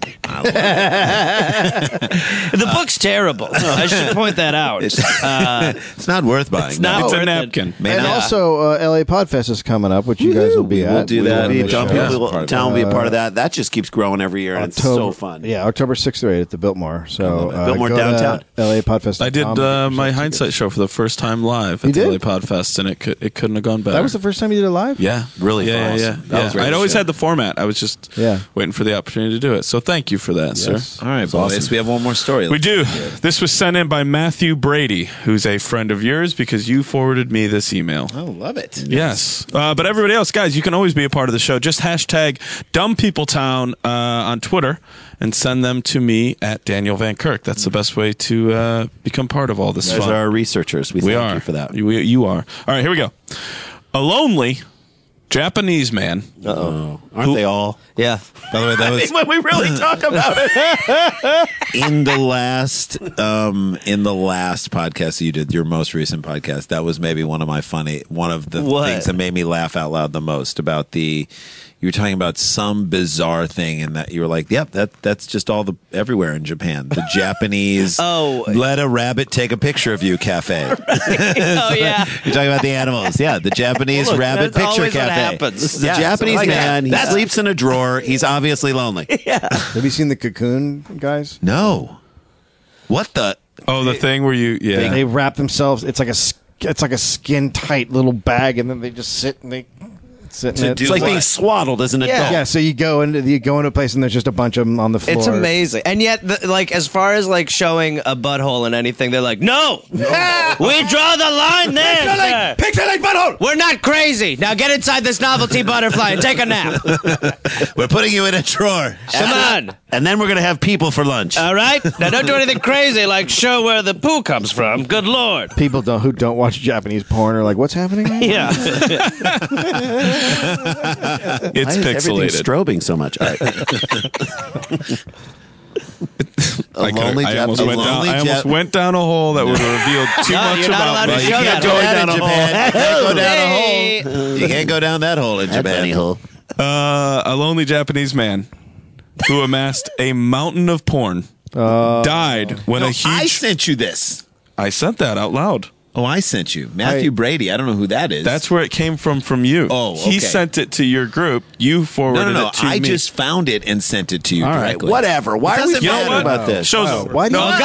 S7: The book's terrible. I should point that out.
S4: It's not worth buying.
S7: It's not
S4: No.
S3: It's a
S7: worth it.
S3: napkin.
S4: May
S6: And
S4: not.
S6: also, LA Podfest is coming up, which you guys will be at.
S2: We'll do that.
S6: We'll be
S2: Town
S6: at the show.
S2: people- Town will be a part of that. That just keeps growing every year, and it's so fun.
S6: Yeah, October 6th or 8th at the Biltmore. So
S2: Biltmore
S6: go to
S2: downtown.
S6: LA Podfest.
S3: I did my hindsight show for the first time live
S6: You
S3: at the
S6: did?
S3: LA Podfest, and it couldn't have gone better.
S6: That was the first time you did it live?
S3: Yeah,
S2: Really
S3: Yeah,
S2: fun.
S3: yeah,
S2: That
S3: yeah.
S2: was really
S3: I'd always
S2: good.
S3: had the format. I was just waiting for the opportunity to do it. So thank you for that, sir.
S6: Yes.
S4: All right, boys. We have one more story.
S3: We do. This was sent in by Matthew Brady, who's a friend of yours because you forwarded me this email.
S4: I love it.
S3: Yes. But everybody else, guys, you can always be a part of the show. Just hashtag DumbPeopleTown on Twitter and send them to me at Daniel Van Kirk. That's the best way to become part of all this
S2: Those
S3: fun.
S2: are our researchers. We
S3: We
S2: thank
S3: are.
S2: you for that.
S3: You are. All right, here we go. A lonely Japanese man.
S2: Aren't they all?
S7: Yeah.
S4: By the way, that was
S2: When we really talk about it.
S4: in the last podcast that you did, your most recent podcast. That was maybe one of the
S7: What?
S4: things that made me laugh out loud the most about you were talking about some bizarre thing, and that you were like, "Yep, that's just everywhere in Japan." The Japanese let a rabbit take a picture of you cafe.
S7: Oh yeah.
S4: You're talking about the animals, yeah. The Japanese
S7: Look,
S4: rabbit
S7: that's
S4: picture
S7: always what
S4: cafe.
S7: happens.
S2: This is a
S4: Yeah,
S2: Japanese
S4: something like
S2: man.
S4: that.
S2: He sleeps in a drawer. He's obviously lonely.
S6: Have you seen the Cocoon guys?
S4: No, what the?
S3: Oh, the thing where you, yeah.
S6: They wrap themselves. It's like a skin tight little bag, and then they just sit and they sit in it.
S2: It's like being swaddled as an adult.
S6: Yeah, so you go into a place and there's just a bunch of them on the floor.
S7: It's amazing. And yet, as far as like showing a butthole and anything, they're like, no! We draw the line there, sir.
S2: Picture like butthole.
S7: We're not crazy. Now get inside this novelty butterfly and take a nap.
S4: We're putting you in a drawer.
S7: Come on.
S2: And then we're going to have people for lunch.
S7: All right? Now don't do anything crazy like show where the poo comes from. Good Lord.
S6: People who don't watch Japanese porn are like, what's happening?
S7: Yeah.
S3: It's
S2: Why is everything
S3: pixelated.
S2: strobing so much? All right.
S3: I almost
S4: a
S3: went down.
S4: lonely
S3: I almost
S4: Jap-
S3: went down a hole that would have revealed too
S7: No,
S3: much
S7: you're not
S3: about
S7: allowed
S3: me.
S7: to show that
S4: go
S7: hole.
S4: down in Japan. You can't go down a
S7: Hey.
S4: hole. You can't go down that hole in
S2: That's
S4: Japan.
S2: any hole.
S3: A lonely Japanese man who amassed a mountain of porn died when a
S4: I
S3: huge.
S4: sent you this.
S3: I sent that out loud.
S4: Oh, I sent you Matthew Brady. I don't know who that is.
S3: That's where it came from you.
S4: Oh,
S3: He
S4: okay.
S3: sent it to your group. You forwarded
S4: no.
S3: it to
S4: I
S3: me.
S4: just found it and sent it to you
S2: All right.
S4: directly.
S2: Whatever. Why are we
S4: doesn't
S2: mad
S4: matter.
S2: about this?
S3: Show's over.
S6: Why do you?
S7: Oh,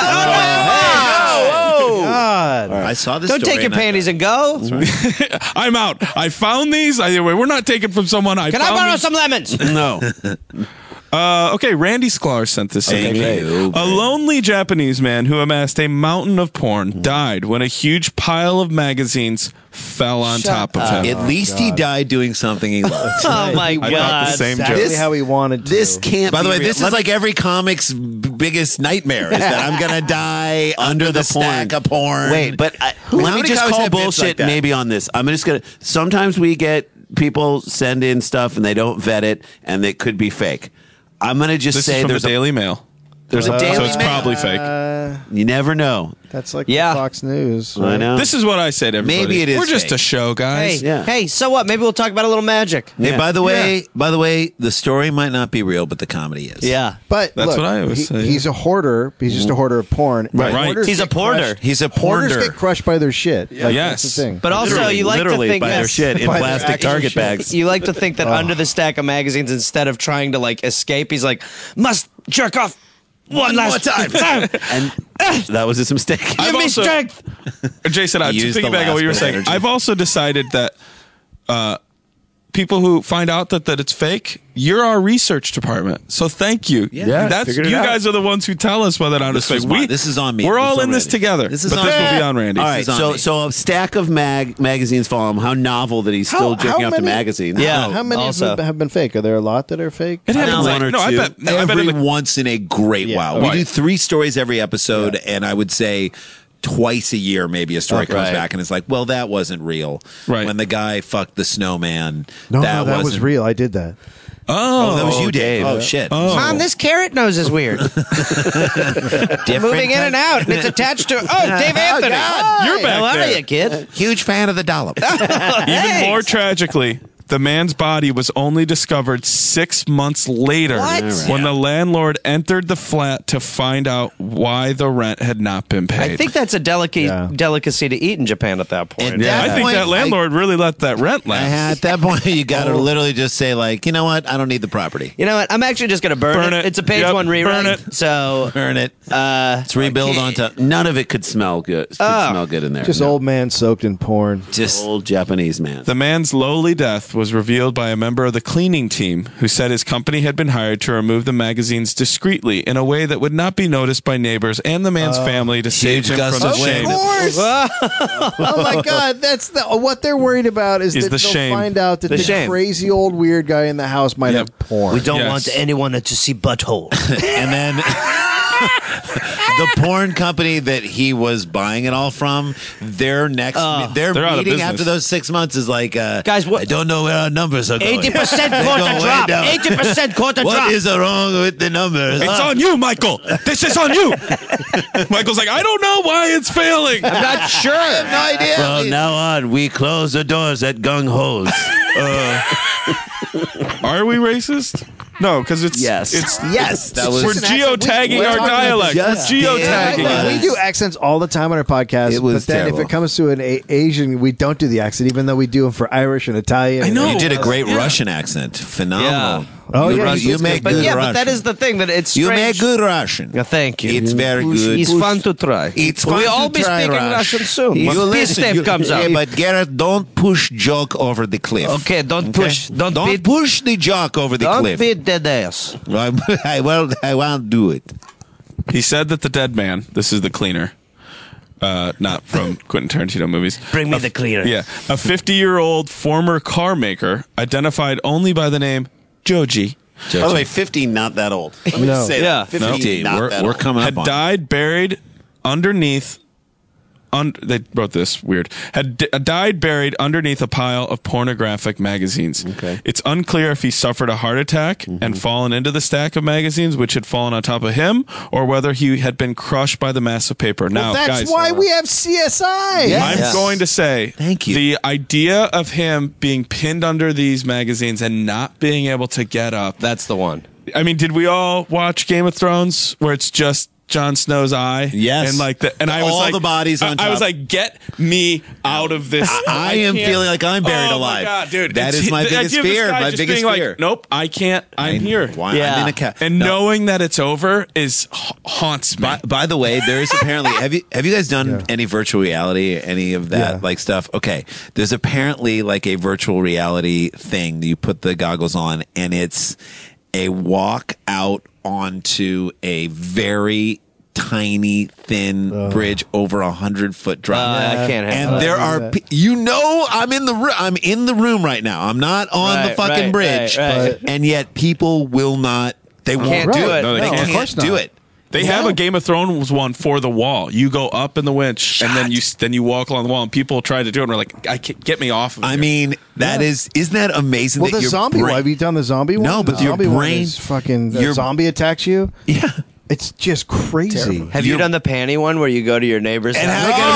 S6: God.
S4: I saw this.
S7: Don't
S4: story
S7: take your
S4: and I-
S7: panties and go.
S3: I'm out. I found these. We're not taking from someone.
S7: Can I
S3: found
S7: borrow
S3: these.
S7: some lemons?
S2: No.
S3: Okay, Randy Sklar sent this in.
S4: Thank you.
S3: A lonely Japanese man who amassed a mountain of porn died when a huge pile of magazines fell on top of him.
S4: At least he died doing something he loved.
S7: Oh my
S3: I thought the
S7: God.
S3: same
S6: Exactly
S3: joke.
S6: how he wanted to.
S2: This can't
S4: By the
S2: be
S4: way,
S2: real.
S4: this is like every comic's biggest nightmare is that I'm going to die under the stack of porn.
S2: Wait, but let
S4: How
S2: me
S4: many
S2: just
S4: comics
S2: call
S4: have bits
S2: bullshit
S4: like that?
S2: maybe on this. I'm just going to. Sometimes we get people send in stuff and they don't vet it and it could be fake. I'm going to just
S3: This
S2: say
S3: is from
S2: there's
S3: the Daily Mail.
S2: there's a
S3: So
S2: Daily
S3: it's
S2: Mail.
S3: probably fake.
S2: You never know.
S6: That's like
S7: Yeah.
S6: Fox News.
S2: I
S6: right?
S2: know.
S3: This is what I said, everybody.
S4: Maybe it is
S3: We're just
S4: fake.
S3: a show,
S7: Hey,
S3: guys.
S2: Yeah.
S7: hey, so what? Maybe we'll talk about a little magic.
S4: Hey, by the way, the story might not be real, but the comedy is.
S7: Yeah.
S6: But
S3: That's
S6: look,
S3: what I always say.
S6: He's a hoarder. He's just a hoarder of porn. And
S3: Right.
S6: hoarders
S7: He's a
S6: get
S7: porter.
S6: crushed-
S4: He's a
S6: Hoarders
S4: porter.
S6: get crushed by their shit. Like,
S3: Yes.
S6: That's the thing.
S7: But also, you like to
S2: literally
S7: think
S2: by their
S7: that
S2: shit in
S6: By their
S2: plastic
S6: actual
S2: Target
S6: shit.
S2: bags.
S7: you like to think that under the stack of magazines, instead of trying to like escape, he's like, must jerk off one last
S4: more
S7: time.
S2: And that was his mistake.
S7: Give me
S3: also-
S7: strength.
S3: Jason, to
S4: He used the
S3: piggyback on
S4: last
S3: what you were
S4: bit of
S3: saying,
S4: energy.
S3: I've also decided that people who find out that it's fake, you're our research department. So thank you.
S2: Yeah,
S3: That's
S5: figured it
S3: you
S5: out.
S3: guys are the ones who tell us whether or not it's fake.
S4: This is on me.
S3: We're
S4: This
S3: all
S4: is
S3: in
S4: on
S3: this
S4: Randy.
S3: together.
S4: This is
S3: but
S4: on
S3: this will
S4: me.
S3: be on Randy.
S2: All right,
S4: This is on me.
S2: so a stack of magazines follow him. How novel that he's still
S6: How
S2: jerking off to
S6: many-
S2: magazines.
S7: Yeah.
S6: How many
S7: Also.
S6: have been fake? Are there a lot that are fake?
S3: It happens
S2: one or
S3: no, I
S2: two.
S3: bet. No, I bet
S4: Every
S3: in the,
S4: once in a great while. We
S3: Right.
S4: do 3 stories every episode, and I would say twice a year maybe a story comes
S7: right.
S4: back and it's like, well, that wasn't real.
S3: Right.
S4: When the guy fucked the snowman,
S6: No,
S4: that
S6: that was
S4: wasn't
S6: real. I did that.
S4: Oh, that was you,
S2: Dave.
S4: Dave. Oh, shit.
S7: Mom, this carrot nose is weird. Moving in and out, and it's attached to. Oh, Dave Anthony.
S3: You're back
S7: How are
S3: there.
S7: you, kid?
S4: Huge fan of the dollop.
S3: Even more tragically, the man's body was only discovered 6 months later
S7: What?
S3: when the landlord entered the flat to find out why the rent had not been paid.
S7: I think that's a delicacy to eat in Japan at that point.
S4: And that
S3: I think
S4: point,
S3: that landlord really let that rent last.
S4: At that point, you got to literally just say, like, you know what? I don't need the property.
S7: You know what? I'm actually just going to burn it. It's a page
S3: Yep,
S7: 1 rewrite.
S3: burn it.
S7: So
S4: Earn it. Let's rebuild onto
S2: None of it could smell good. Smell good in there.
S6: Just old man soaked in porn.
S4: just.
S2: old Japanese man.
S3: The man's lowly death was revealed by a member of the cleaning team who said his company had been hired to remove the magazines discreetly in a way that would not be noticed by neighbors and the man's family to save
S4: huge
S3: him
S4: gust
S3: from the
S4: of wind.
S3: shame.
S6: Oh my God! That's what they're worried about is that
S3: the
S6: they'll
S3: shame.
S6: find out that the
S7: shame.
S6: crazy old weird guy in the house might
S3: Yep.
S6: have porn.
S7: we don't
S3: Yes.
S7: want anyone to see butthole.
S4: And then the porn company that he was buying it all from, their next their
S3: They're out of
S4: meeting after
S3: business.
S4: those 6 months is like,
S7: Guys, what-
S4: I don't know where our numbers are going.
S7: 80%
S4: They're
S7: quarter
S4: going way
S7: drop.
S4: down.
S7: 80% quarter
S4: What
S7: drop.
S4: is wrong with the numbers?
S3: It's on you, Michael. This is on you. Michael's like, I don't know why it's failing.
S7: I'm not sure.
S4: no idea.
S2: From now on, we close the doors at gung ho's.
S3: Are we racist? No, because it's
S2: Yes.
S3: It's
S4: Yes, that was.
S3: we're geotagging our dialect. We're
S4: Just
S3: geotagging
S4: did.
S3: it.
S6: We do accents all the time on our podcast,
S4: It was
S6: but then
S4: terrible.
S6: if it comes to an Asian, we don't do the accent, even though we do them for Irish and Italian.
S3: I know.
S4: You did a great
S3: Yeah.
S4: Russian accent. Phenomenal.
S6: Oh,
S4: you,
S6: yeah,
S4: you make
S7: But
S4: good
S7: yeah,
S4: Russian.
S7: but that is the thing that it's
S4: You
S7: strange.
S4: make good Russian.
S7: Yeah, thank you.
S4: It's very good.
S7: It's fun to try.
S4: It's fun
S7: We'll
S4: to
S7: all be
S4: try
S7: speaking Russian soon.
S4: You
S7: When
S4: listen,
S7: P-Step comes
S4: yeah,
S7: up.
S4: but Garrett, don't push joke over the cliff.
S7: Okay, don't push. Don't beat,
S4: push the joke over the
S7: don't
S4: cliff.
S7: beat dead ass.
S4: I won't do it.
S3: He said that the dead man, this is the cleaner, not from Quentin Tarantino movies.
S7: Bring me the cleaner.
S3: Yeah. A 50-year-old former car maker identified only by the name Joji
S2: By the way, 50, not that old. Let me
S6: No.
S2: just say
S7: Yeah.
S2: that. 50, not
S4: We're,
S2: that
S4: we're
S2: old.
S4: coming
S3: had
S4: up on
S3: died buried underneath. They wrote this weird. Died buried underneath a pile of pornographic magazines.
S2: Okay.
S3: It's unclear if he suffered a heart attack and fallen into the stack of magazines, which had fallen on top of him, or whether he had been crushed by the mass of paper. Now,
S6: That's
S3: guys,
S6: why we have CSI.
S3: I'm going to say,
S4: Thank you.
S3: The idea of him being pinned under these magazines and not being able to get up.
S7: That's the one.
S3: I mean, did we all watch Game of Thrones where it's just Jon Snow's eye?
S4: Yes.
S3: And I was
S4: All
S3: like,
S4: the bodies on
S3: I was
S4: top.
S3: like, get me out of this.
S4: I am
S3: can't-
S4: feeling like I'm buried
S3: oh
S4: alive.
S3: My God, dude.
S4: That
S3: It's-
S4: is my
S3: the
S4: biggest
S3: idea of this
S4: fear.
S3: guy
S4: My
S3: just
S4: biggest
S3: being like,
S4: fear.
S3: nope, I can't. I'm here.
S4: Why?
S7: Yeah.
S4: I'm in a cat.
S3: And knowing that it's over is haunts me.
S4: By the way, there is apparently have you guys done any virtual reality, any of that
S6: Yeah.
S4: like stuff? Okay, there's apparently like a virtual reality thing that you put the goggles on, and it's a walk out onto a very tiny, thin bridge over 100-foot drop.
S7: I can't handle
S4: And
S7: that.
S4: there are, I'm in the I'm in the room right now. I'm not on the
S7: Right,
S4: fucking
S7: right,
S4: bridge,
S7: right.
S4: and yet people will not. They won't
S7: Can't
S4: do
S7: do
S4: it.
S7: it.
S3: No, they
S4: They
S3: can't.
S6: Of course
S4: can't do
S6: not.
S4: it.
S3: They have a Game of Thrones one for the wall. You go up in the winch, and then you walk along the wall, and people try to do it, and we're like, I can't, get me off of
S4: I
S3: here.
S4: mean, isn't that amazing?
S6: Well,
S4: that
S6: the
S4: your
S6: zombie one.
S4: brain-
S6: Have you done the zombie one?
S4: No, but
S6: the
S4: your
S6: zombie one
S4: brain-
S6: is fucking. The
S4: your-
S6: zombie attacks you.
S4: Yeah.
S6: It's just crazy.
S7: Have you done the panty one where you go to your neighbor's
S4: And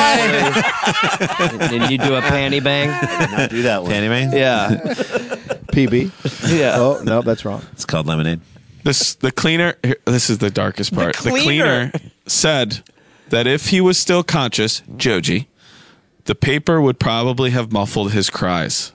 S7: house and you do a panty bang?
S2: Not do that one.
S4: Fanny Mae?
S7: Yeah.
S6: PB.
S7: Yeah.
S6: Oh no, that's wrong.
S4: It's called lemonade.
S3: the cleaner. This is the darkest part. The
S7: cleaner.
S3: cleaner said that if he was still conscious, Joji, The paper would probably have muffled his cries.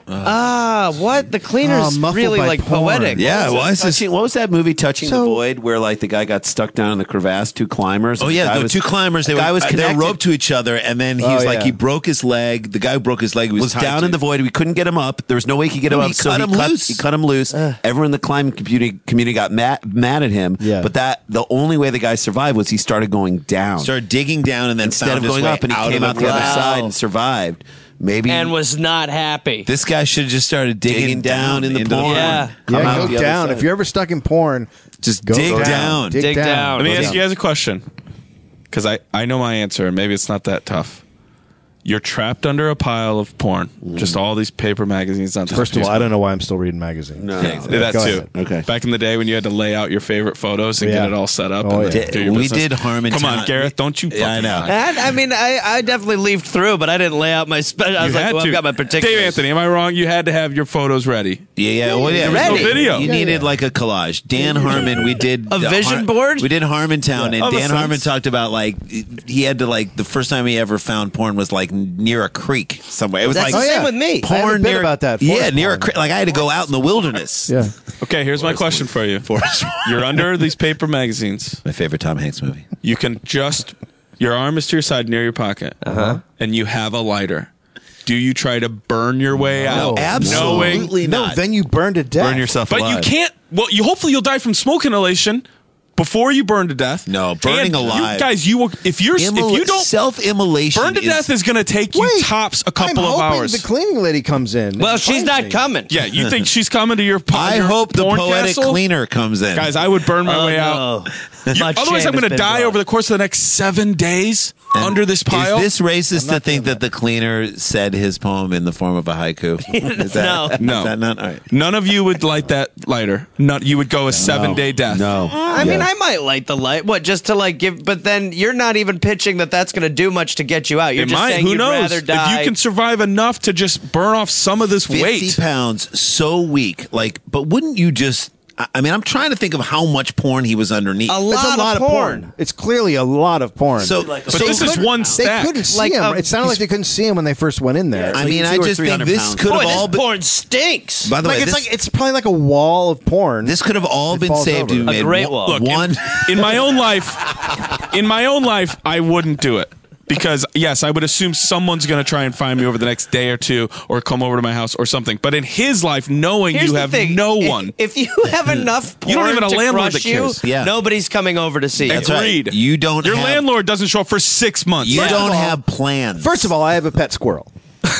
S7: What? The cleaner's
S6: muffled
S7: really
S6: by
S7: like
S6: porn.
S7: poetic.
S4: Yeah, why is this?
S2: What was that movie, Touching the Void, where like the guy got stuck down in the crevasse, two climbers?
S4: Oh
S2: and
S4: yeah,
S2: guy
S4: the
S2: was-
S4: two climbers. They
S2: the guy
S4: were
S2: was
S4: they
S2: connected.
S4: were roped to each other, and then he was like
S6: yeah.
S4: he broke his leg. The guy who broke his leg
S2: was
S4: tied
S2: down
S4: to
S2: in the void. We couldn't get him up. There was no way he could get him
S4: No,
S2: up.
S4: he
S2: so
S4: cut him loose.
S2: He cut him loose. Everyone in the climbing community got mad at him.
S6: Yeah.
S2: But the only way the guy survived was he started going down
S4: started digging down, and then
S2: instead
S4: found
S2: of
S4: his
S2: going
S4: way
S2: up, and he
S4: out
S2: came
S4: of
S2: out the other
S7: Wow.
S2: side and survived. Maybe
S7: And was not happy.
S4: This guy should have just started digging down
S2: in the
S4: into
S2: porn.
S7: Yeah.
S2: Come out
S6: go
S2: the other
S6: down.
S2: side.
S6: If you're ever stuck in porn,
S4: Just
S6: go
S4: dig
S6: down.
S4: down.
S6: Dig down.
S3: Let me
S6: Go
S3: ask
S6: down.
S3: you guys a question, because I know my answer, and maybe it's not that tough. You're trapped under a pile of porn, just all these paper magazines. On
S6: First of all, I don't know why I'm still reading magazines.
S2: No.
S3: Yeah, that
S6: Go
S3: too.
S6: ahead.
S2: Okay.
S3: Back in the day when you had to lay out your favorite photos and
S6: Yeah.
S3: get it all set up.
S6: Oh,
S3: and
S6: yeah.
S3: then do your
S4: We
S3: business.
S4: did Harmontown.
S3: Come on, Gareth, don't you?
S4: Yeah, I
S3: fucking
S4: know.
S3: lie.
S7: I mean, I definitely leafed through, but I didn't lay out my special. I was
S3: You
S7: like,
S3: had
S7: well,
S3: to.
S7: I've got my particulars.
S3: Dave Anthony, am I wrong? You had to have your photos ready.
S4: Yeah. Well, yeah.
S3: There was no
S7: Ready.
S3: video.
S4: You needed like a collage. Dan Harmon, we did
S7: A vision board?
S4: We did Harmontown, and
S3: Of a
S4: Dan
S3: sense.
S4: Harmon talked about like he had to like the first time he ever found porn was like near a creek somewhere. It was
S7: That's
S4: like
S7: the same with me.
S6: I have a
S4: porn
S6: bit
S4: near
S6: about that.
S4: Yeah,
S6: Forest
S4: near a
S6: porn.
S4: creek. Like I had to go out in the wilderness.
S6: Yeah.
S3: Okay, here's my question for you. You're under these paper magazines.
S4: My favorite Tom Hanks movie.
S3: You can just, your arm is to your side near your pocket, and you have a lighter. Do you try to burn your way out?
S4: absolutely
S3: Knowing,
S4: not.
S6: No, then you burn to death.
S2: Burn yourself
S3: but
S2: alive.
S3: you can't. Well, hopefully you'll die from smoke inhalation before you burn to death.
S4: No, burning
S3: And
S4: alive.
S3: You guys, you will if you don't
S4: self-immolation,
S3: burn to death is going to take you
S6: Wait,
S3: tops a couple
S6: I'm
S3: of
S6: hoping
S3: hours.
S6: the cleaning lady comes in.
S7: Well,
S6: and
S7: she's
S6: finds
S7: not
S6: me.
S7: coming.
S3: Yeah, you think she's coming to your?
S4: I
S3: your
S4: hope the
S3: porn
S4: poetic
S3: castle?
S4: cleaner comes in.
S3: Guys, I would burn my way out. Otherwise, I'm going to die over the course of the next 7 days under this pile.
S4: Is this racist to think that the cleaner said his poem in the form of a haiku? Is that,
S3: No.
S4: Is that not? All right.
S3: None of you would light that lighter. You would go a 7-day death.
S2: No.
S7: I mean, I might light the light. What, just to like give? But then you're not even pitching that that's going to do much to get you out. You're
S3: It
S7: just
S3: might.
S7: saying
S3: Who
S7: you'd
S3: knows?
S7: rather die.
S3: If you can survive enough to just burn off some of this
S4: 50
S3: weight.
S4: pounds, so weak. Like, but wouldn't you just? I mean, I'm trying to think of how much porn he was underneath.
S7: a
S6: It's
S7: lot,
S6: a lot
S7: of
S6: of
S7: porn.
S6: It's clearly a lot of porn.
S4: So,
S3: But this is one
S6: they
S3: stack.
S6: couldn't see
S7: Like,
S6: him. It sounded like they couldn't see him when they first went in there.
S4: I
S2: like
S4: mean,
S2: 200
S4: I
S2: or
S4: just think
S2: 300
S4: this
S2: pounds.
S4: could
S7: Boy,
S4: have all
S7: this
S4: been.
S7: porn stinks.
S4: By the way,
S6: it's probably like a wall of porn.
S4: this could have all
S6: It
S4: been
S6: falls
S4: saved.
S6: over.
S4: if we
S7: A
S4: made
S7: great
S4: one-
S7: wall.
S3: Look,
S4: one.
S3: in my own life, I wouldn't do it. Because, yes, I would assume someone's going to try and find me over the next day or two or come over to my house or something. But in his life, knowing
S7: Here's
S3: you
S7: the
S3: have
S7: thing.
S3: no
S7: If-
S3: one.
S7: If you have enough porn
S3: You don't even have a
S7: to
S3: landlord
S7: crush
S3: that
S7: you,
S3: cares.
S4: Yeah.
S7: nobody's coming over to see you.
S4: That's right.
S3: Agreed.
S4: You don't.
S3: Your
S4: have,
S3: landlord doesn't show up for 6 months.
S4: You
S3: Right?
S4: don't have plans.
S6: First of all, I have a pet squirrel.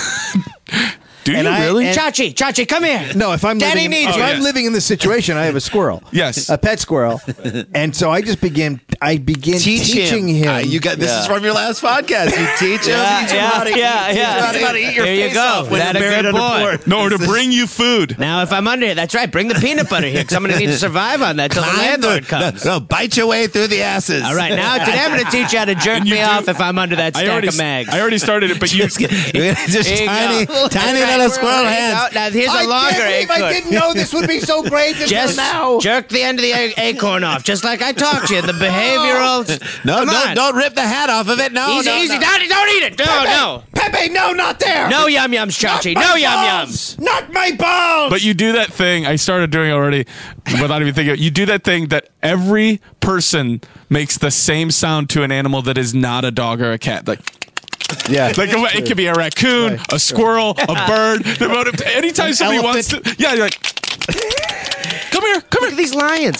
S3: Do you
S6: and I-
S3: really?
S6: and-
S7: Chachi, come here.
S6: No, if I'm
S7: Daddy
S6: living,
S7: needs
S6: if
S7: you.
S6: I'm living in this situation, I have a squirrel.
S3: Yes.
S6: a pet squirrel, and so I just begin teaching him.
S4: You got this is from your last podcast. You teach him.
S7: Yeah,
S4: teach him how to eat.
S7: yeah.
S4: Teach him how to eat your
S7: There you
S4: face
S7: go.
S4: off when
S7: That
S4: you're
S7: a
S4: buried
S7: good
S4: under
S7: boy.
S4: porn.
S3: No, to bring you food.
S7: Now, if I'm under here, that's right. Bring the peanut butter here, because I'm going to need to survive on that till the landlord comes.
S4: No, bite your way through the asses.
S7: All right, now today I'm going to teach you how to jerk
S3: you
S7: me
S3: do-
S7: off if I'm under that stack of mags.
S3: I already started it, but you.
S4: Just
S7: Here you
S4: tiny,
S7: go.
S4: tiny
S7: All right,
S4: little squirrel
S7: there you
S4: hands.
S7: go. Now, here's a longer acorn.
S6: know this would be so great until
S7: Just jerk the end of the acorn off, just like I taught you. The behavioral.
S4: No,
S7: Come on.
S4: don't rip the hat off of it. No,
S7: Easy,
S4: no,
S7: easy.
S4: no.
S7: Don't eat it. No.
S6: Pepe, no, not there.
S7: No yum yums, Chachi. No yum yums.
S6: Not my balls.
S3: But you do that thing. I started doing it already without even thinking. You do that thing that every person makes the same sound to an animal that is not a dog or a cat. Like it could be a raccoon, a squirrel, a bird. Anytime somebody wants to, you're like, come here.
S7: Look at these lions.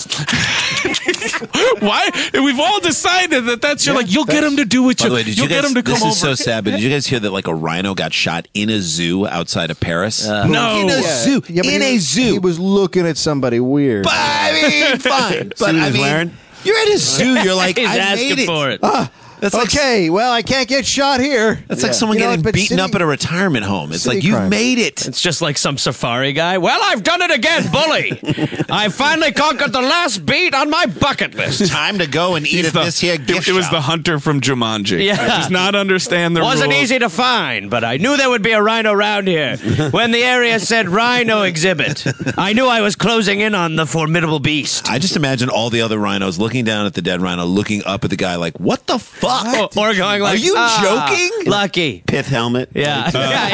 S3: Why? And we've all decided that that's you'll get him to do what
S4: By
S3: you.
S4: the way, did
S3: You'll
S4: you
S3: get
S4: guys,
S3: him to come
S4: this
S3: over.
S4: is so sad, but did you guys hear that like a rhino got shot in a zoo outside of Paris?
S3: No.
S4: In a zoo.
S6: Yeah, but
S4: in
S6: he
S4: a
S6: was-
S4: zoo.
S6: He was looking at somebody weird.
S4: But, I mean, fine.
S2: See
S4: But
S2: what
S4: I
S2: he's
S4: mean,
S2: wearing?
S4: you're at a zoo. You're like,
S7: He's
S4: I
S7: asking
S4: made it.
S7: for it.
S4: That's like,
S6: Okay, well, I can't get shot here.
S4: That's like someone
S6: You know
S4: getting
S6: what, but
S4: beaten
S6: city-
S4: up at a retirement home. It's
S6: city
S4: like, you've
S6: crime.
S4: made it.
S7: It's just like some safari guy. Well, I've done it again, bully. I finally conquered the last beat on my bucket list.
S4: Time to go and eat at this here gift
S3: It was
S4: shop.
S3: the hunter from Jumanji.
S7: Yeah.
S3: He does not understand the
S7: Wasn't
S3: rules.
S7: easy to find, but I knew there would be a rhino around here. When the area said rhino exhibit, I knew I was closing in on the formidable beast.
S4: I just imagine all the other rhinos looking down at the dead rhino, looking up at the guy like, what the fuck fucked.
S7: Or going like,
S4: Are you joking?
S7: Lucky.
S2: Pith helmet.
S7: Yeah.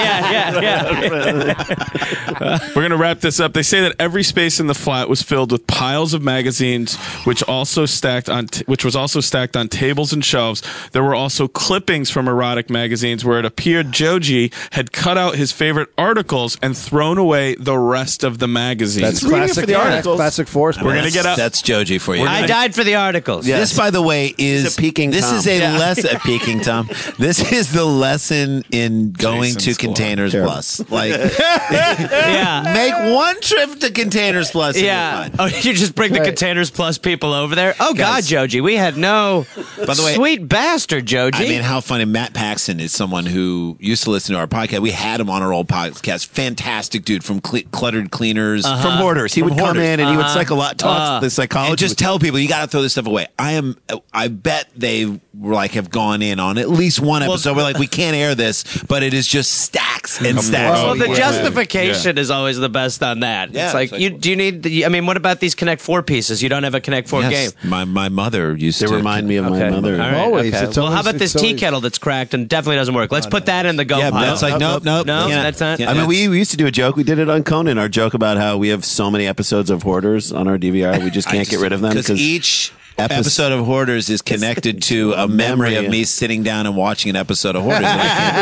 S7: Yeah.
S3: We're going to wrap this up. They say that every space in the flat was filled with piles of magazines, which was also stacked on tables and shelves. There were also clippings from erotic magazines where it appeared Joji had cut out his favorite articles and thrown away the rest of the magazines.
S6: That's
S2: Reading it
S6: classic.
S2: for the articles.
S6: Classic Force.
S3: We're gonna get out.
S4: That's Joji for you.
S7: I died for the articles.
S2: Yeah.
S4: This, by the way, is
S2: He's a peking
S4: This
S2: Tom.
S4: is a lesson. Peking Tom. This is the lesson in going
S3: Jason's
S4: to
S3: Squad.
S4: Containers Plus. Like,
S7: Yeah.
S4: make one trip to Containers Plus. And
S7: Yeah.
S4: you're fine.
S7: Oh, you just bring the Containers Plus people over there? Oh, God,
S4: Guys.
S7: Joji. We had no.
S4: By the way,
S7: Sweet bastard, Joji.
S4: I mean, how funny. Matt Paxton is someone who used to listen to our podcast. We had him on our old podcast. Fantastic dude from Cluttered Cleaners.
S2: From Hoarders. He would come in and he would talk the psychology.
S4: And just tell people, you got to throw this stuff away. I bet they were like, have gone in on at least one episode. We're like, we can't air this, but it is just stacks and stacks.
S7: well, the
S3: yeah.
S7: justification is always the best on that.
S4: Yeah,
S7: it's like,
S4: it's like-
S7: do you need? I mean, what about these Connect 4 pieces? You don't have a Connect 4 game.
S4: Yes, my mother used
S2: They
S4: to
S2: remind me of my mother.
S7: All right,
S6: Always.
S7: okay.
S6: It's
S7: Well, how
S6: always-
S7: about this
S6: it's
S7: tea
S6: always-
S7: kettle that's cracked and definitely doesn't work? Let's put that in the go
S4: Yeah, but
S7: pile.
S4: that's like nope.
S7: No,
S4: Yeah.
S7: that's not.
S4: Yeah.
S2: I mean, we used to do a joke. We did it on Conan. Our joke about how we have so many episodes of Hoarders on our DVR. We just can't get rid of them
S4: because each episode of Hoarders is connected to a memory of me sitting down and watching an episode of Hoarders. And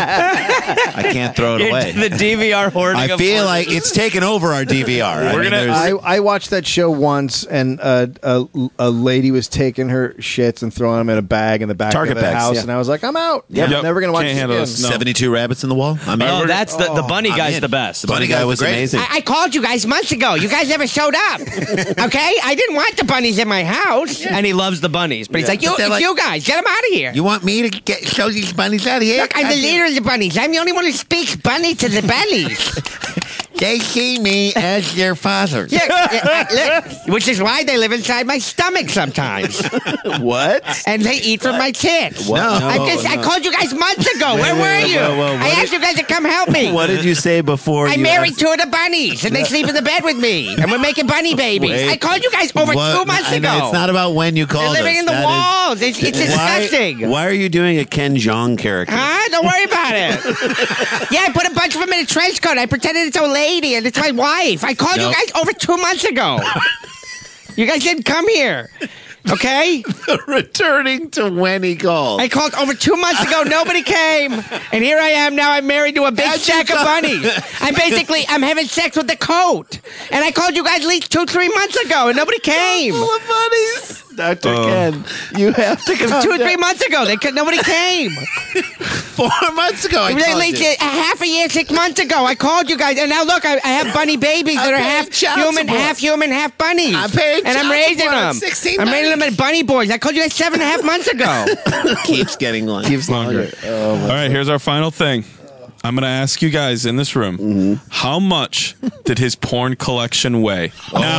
S4: I can't throw it away.
S7: The DVR hoarding.
S4: I
S7: of
S4: feel
S7: hoarders.
S4: like it's taken over our DVR. I mean, there's-
S6: I watched that show once, and a lady was taking her shits and throwing them in a bag in the back
S2: Target
S6: of the
S2: bags,
S6: house,
S2: yeah.
S6: and I was like, I'm out.
S3: Yep.
S6: I'm never gonna watch
S3: Can't
S6: this
S3: handle
S6: again.
S3: this. No.
S4: 72 rabbits in the wall. I mean,
S7: Oh, that's the bunny
S4: I'm
S7: guy's
S4: in.
S7: the best.
S4: The bunny guy was
S2: great.
S4: amazing.
S5: I called you guys months ago. You guys never showed up. Okay? I didn't want the bunnies in my house.
S7: And he loves the bunnies, but he's like,
S5: It's you guys. Get them out of here.
S4: You want me to show these bunnies out of here?
S5: Look, I'm the leader of the bunnies. I'm the only one who speaks bunny to the bellies.
S4: They see me as their father.
S5: Look, which is why they live inside my stomach sometimes.
S2: What?
S5: And they eat from my tits.
S2: What? No,
S5: I called you guys months ago. Where were
S2: wait,
S5: you?
S2: whoa,
S5: I asked you guys to come help me.
S2: What did you say before?
S5: I
S2: you
S5: married
S2: asked-
S5: two of the bunnies, and they sleep in the bed with me, and we're making bunny babies.
S2: Wait.
S5: I called you guys over 2 months
S4: I know,
S5: ago.
S4: it's not about when you
S5: They're
S4: called
S5: living
S4: us.
S5: in the
S4: That is-
S5: walls. It's disgusting.
S2: Why are you doing a Ken Jeong character?
S5: Huh? Don't worry about it. Yeah, I put a bunch of them in a trench coat. I pretended it's a lady, and it's my wife. I called you
S4: Nope.
S5: guys over 2 months ago. You guys didn't come here. Okay?
S2: Returning to when he called.
S5: I called over 2 months ago. Nobody came. And here I am now. I'm married to a big sack of bunnies. I'm having sex with the coat. And I called you guys at least 2-3 months ago, and nobody came.
S2: Full of bunnies. Dr. Ken, you have to come
S5: 2 or 3 months ago, nobody came.
S4: 4 months ago, I
S5: At
S4: called
S5: least
S4: you.
S5: a half a year, 6 months ago, I called you guys, and now look, I have bunny babies that are half human, half bunnies.
S4: I'm paying
S5: and I'm
S4: child
S5: raising
S4: support.
S5: them.
S4: 16
S5: I'm raising them as bunny boys. I called you guys 7.5 months ago.
S4: Keeps getting long.
S2: Keeps
S3: Longer. All right, here's our final thing. I'm going to ask you guys in this room, how much did his porn collection weigh?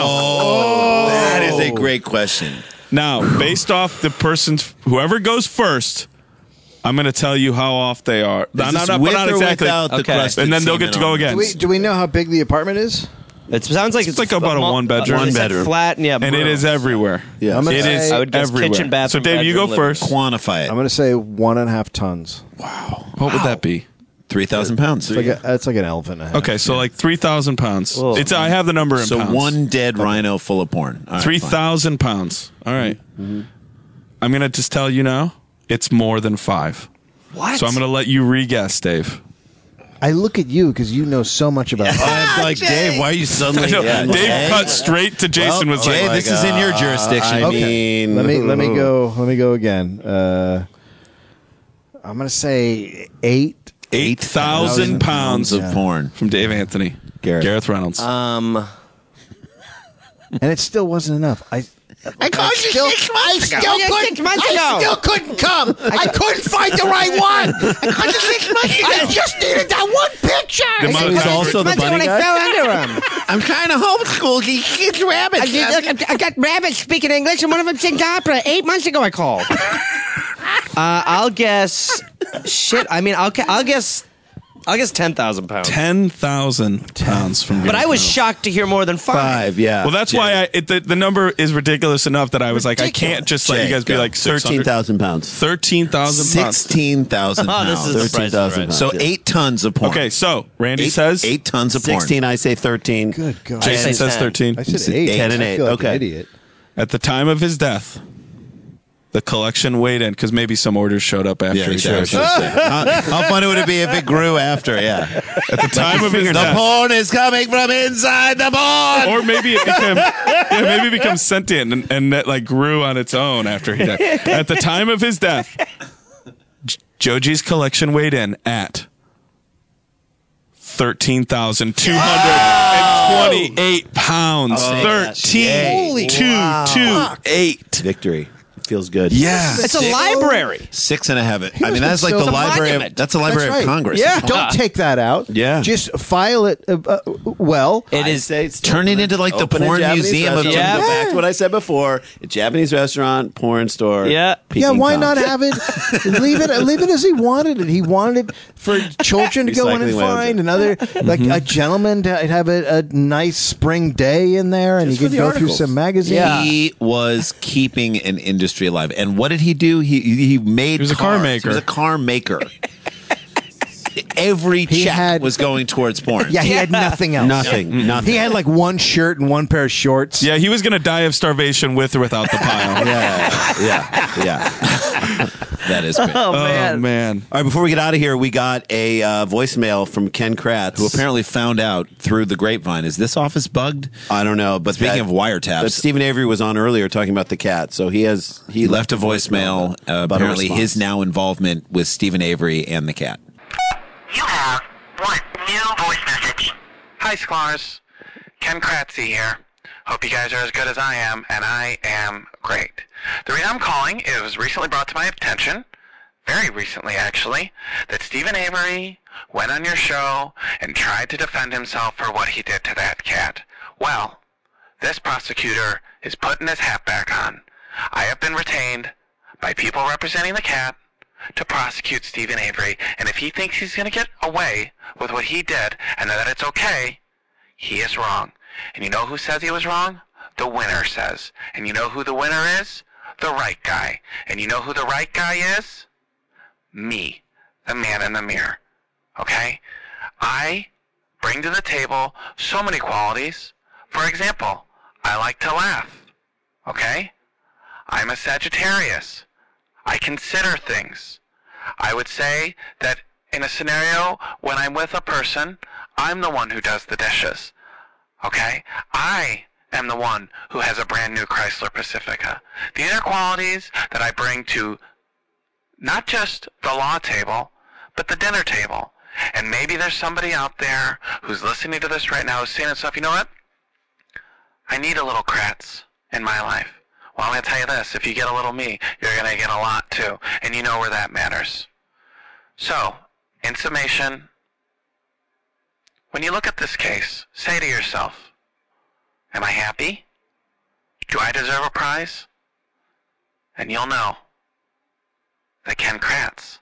S4: That is a great question.
S3: Now, based off the person's, whoever goes first, I'm going to tell you how off they are.
S4: Is this with or without the
S7: Okay.
S4: crusted
S3: And then they'll get to
S4: semen
S3: go
S4: on it?
S3: again.
S6: Do we know how big the apartment is?
S7: It sounds like
S3: It's like about a one-bedroom.
S7: One bedroom, flat, and yeah,
S3: And it is everywhere.
S2: Yeah.
S6: I'm gonna
S3: It
S6: say,
S3: is
S7: I would guess
S3: everywhere.
S7: kitchen, bathroom,
S3: So, Dave, you go
S7: bedroom, living
S3: first.
S4: Quantify
S6: I'm
S4: it.
S6: going to say 1.5 tons.
S3: What would that be?
S4: 3,000 pounds.
S6: That's like an elephant and a half.
S3: Okay, so like 3,000 pounds. I have the number in
S4: So
S3: pounds.
S4: one dead rhino full of porn. All right,
S3: 3,000 pounds. All right. I'm going to just tell you now, it's more than 5.
S7: What?
S3: So I'm going to let you re-guess, Dave.
S6: I look at you because you know so much about
S4: I'm like, Dave, why are you suddenly?
S3: Dave cut straight to Jason.
S4: Well,
S3: was
S4: Jay,
S3: like,
S4: this is in your jurisdiction.
S2: I
S6: Okay.
S2: mean,
S6: Let me go again. I'm gonna say
S3: 8,000 pounds
S4: of porn.
S3: from Dave Anthony. Gareth Reynolds.
S6: and it still wasn't enough.
S5: I called you 6 months ago. I still couldn't come. I couldn't find the right one. I called you 6 months ago. I just needed that one picture.
S3: The
S5: I
S3: most-
S5: said,
S3: He's
S2: also the
S5: months ago
S2: bunny
S5: when
S2: guy?
S5: I fell under him.
S4: I'm trying to homeschool these kids rabbits.
S5: I got rabbits speaking English, and one of them sings opera. 8 months ago, I called.
S7: I'll guess. Shit. I mean, I'll guess I guess 10,000 pounds.
S3: 10,000 pounds from.
S7: But I was shocked to hear more than 5.
S2: 5, yeah.
S3: Well, that's why the number is ridiculous enough that I was like, I can't just let you guys be like
S2: 13,000 pounds.
S3: 13,000 pounds.
S4: 16,000
S7: Oh,
S4: pounds.
S7: this is
S2: 13,000
S7: right.
S2: pounds.
S4: So 8 tons of porn.
S3: Okay, so Randy says
S4: 8 tons of porn.
S2: 16, I say 13.
S6: Good God.
S3: Jason
S7: I say
S3: says
S7: 10.
S3: 13.
S6: I said 8.
S2: 10 and
S6: I
S2: 8.
S6: feel like
S2: Okay.
S6: an idiot.
S3: At the time of his death, the collection weighed in because maybe some orders showed up after
S4: Yeah,
S3: he died.
S4: How funny would it be if it grew after? Yeah.
S3: At the time of his
S4: The
S3: death.
S4: porn is coming from inside the porn.
S3: Or maybe it became, maybe it becomes sentient and that like grew on its own after he died. At the time of his death, Joji's collection weighed in at 13,228 pounds. 13,228.
S2: Victory. Feels good.
S3: Yeah.
S7: It's a library.
S4: 6.5. I mean, that's like
S7: so-
S4: the
S7: It's a
S4: library.
S7: monument.
S4: That's the Library
S6: That's
S4: of
S6: right.
S4: Congress.
S7: Yeah.
S6: Don't take that out.
S2: Yeah.
S6: Just file it well.
S7: It is.
S4: Turn it into like the
S2: Open a
S4: porn
S2: Japanese
S4: museum of.
S2: restaurant.
S7: Yeah.
S2: Go back to what I said before. A Japanese restaurant, porn store.
S7: Yeah.
S6: Yeah,
S2: Peking
S6: why
S2: Tom.
S6: not have it? Leave it as he wanted it. He wanted it for children to go in and
S2: Recycling lounge.
S6: find another, like a gentleman to have a nice spring day in there, and
S2: Just
S6: he
S2: for
S6: could
S2: the
S6: go
S2: articles.
S6: through some magazines.
S7: Yeah.
S4: He was keeping an industry alive. And what did he do? He made
S3: was a car
S4: cars.
S3: maker.
S4: He was a car maker. Every
S6: He
S4: check
S6: had-
S4: was going towards porn.
S6: Yeah, he had nothing else.
S2: Nothing. Nothing.
S6: He had like one shirt and one pair of shorts.
S3: Yeah, he was going to die of starvation with or without the pile.
S2: Yeah.
S4: That is great.
S7: Oh, man.
S3: Oh, man.
S2: All right, before we get out of here, we got a voicemail from Ken Kratz.
S4: Who apparently found out through the grapevine. Is this office bugged?
S2: I don't know, but
S4: Speaking of wiretaps.
S2: but Stephen Avery was on earlier talking about the cat, so he
S4: Left a voicemail.
S2: about a
S4: Apparently,
S2: response.
S4: his now involvement with Stephen Avery and the cat.
S8: You have one new voice message. Hi, Sklar's. Ken Kratzy here. Hope you guys are as good as I am, and I am great. The reason I'm calling is it was recently brought to my attention, very recently actually, that Stephen Avery went on your show and tried to defend himself for what he did to that cat. Well, this prosecutor is putting his hat back on. I have been retained by people representing the cat to prosecute Stephen Avery, and if he thinks he's going to get away with what he did and that it's okay, he is wrong. And you know who says he was wrong? The winner says. And you know who the winner is? The right guy. And you know who the right guy is? Me, the man in the mirror. Okay? I bring to the table so many qualities. For example, I like to laugh. Okay? I'm a Sagittarius. I consider things. I would say that in a scenario when I'm with a person, I'm the one who does the dishes. Okay? I am the one who has a brand new Chrysler Pacifica. These are qualities that I bring to not just the law table, but the dinner table. And maybe there's somebody out there who's listening to this right now who's saying stuff, you know what? I need a little Kratz in my life. Well, I'm going to tell you this. If you get a little me, you're going to get a lot too. And you know where that matters. So, in summation, when you look at this case, say to yourself, am I happy? Do I deserve a prize? And you'll know that Ken Kratz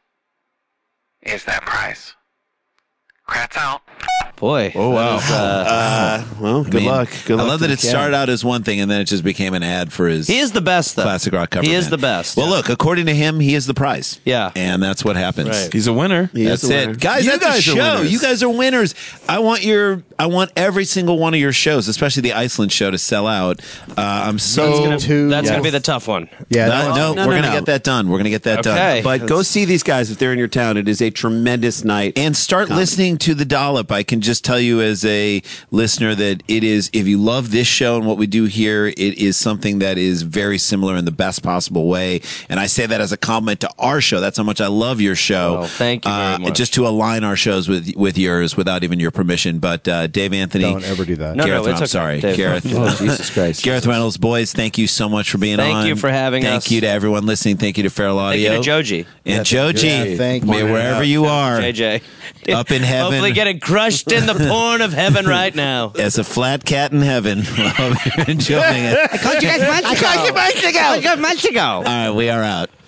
S8: is that prize. Kratz out.
S7: Boy.
S3: Oh, wow.
S2: well, good luck. Good luck.
S4: I love
S2: to
S4: that
S2: the
S4: it
S2: cat.
S4: started out as one thing and then it just became an ad for his
S7: He is the best, though.
S4: classic rock cover.
S7: He is
S4: band.
S7: the best.
S4: Well, look, according to him, he is the prize.
S7: Yeah.
S4: And that's what happens.
S7: Right.
S3: He's a winner.
S2: He is
S4: That's
S2: the winner.
S4: it, guys.
S2: You
S4: That's
S2: guys
S4: a
S2: are
S4: show.
S2: winners.
S4: You guys are winners. I want every single one of your shows, especially the Iceland show, to sell out. I'm so
S7: That's going to be the tough one.
S6: Yeah,
S4: no,
S2: no,
S4: we're
S2: no,
S4: gonna
S2: no.
S4: get that done. We're gonna get that
S7: Okay.
S4: done.
S2: But go see these guys if they're in your town. It is a tremendous night.
S4: And start listening to The Dollop. I can just tell you as a listener that it is, if you love this show and what we do here, it is something that is very similar in the best possible way. And I say that as a compliment to our show. That's how much I love your show.
S7: Well, thank you very much.
S4: Just to align our shows with yours without even your permission. But Dave Anthony.
S6: Don't ever do that.
S7: No,
S4: Gareth,
S7: it's
S4: I'm
S7: okay,
S4: sorry.
S7: Dave.
S4: Gareth.
S2: Oh, Jesus Christ.
S4: Gareth Reynolds, boys, thank you so much for being on.
S7: Thank you for having us.
S4: Thank you to everyone listening. Thank you to Feral
S7: Thank
S4: Audio.
S7: you to Joji.
S4: And Joji.
S6: Yeah, thank you.
S4: Wherever you are.
S7: JJ.
S4: Up in heaven.
S7: Hopefully getting crushed in the porn of heaven right now.
S4: As a flat cat in heaven. Hope you're enjoying it.
S7: I called you guys months ago. I called you months ago.
S4: All right, we are out.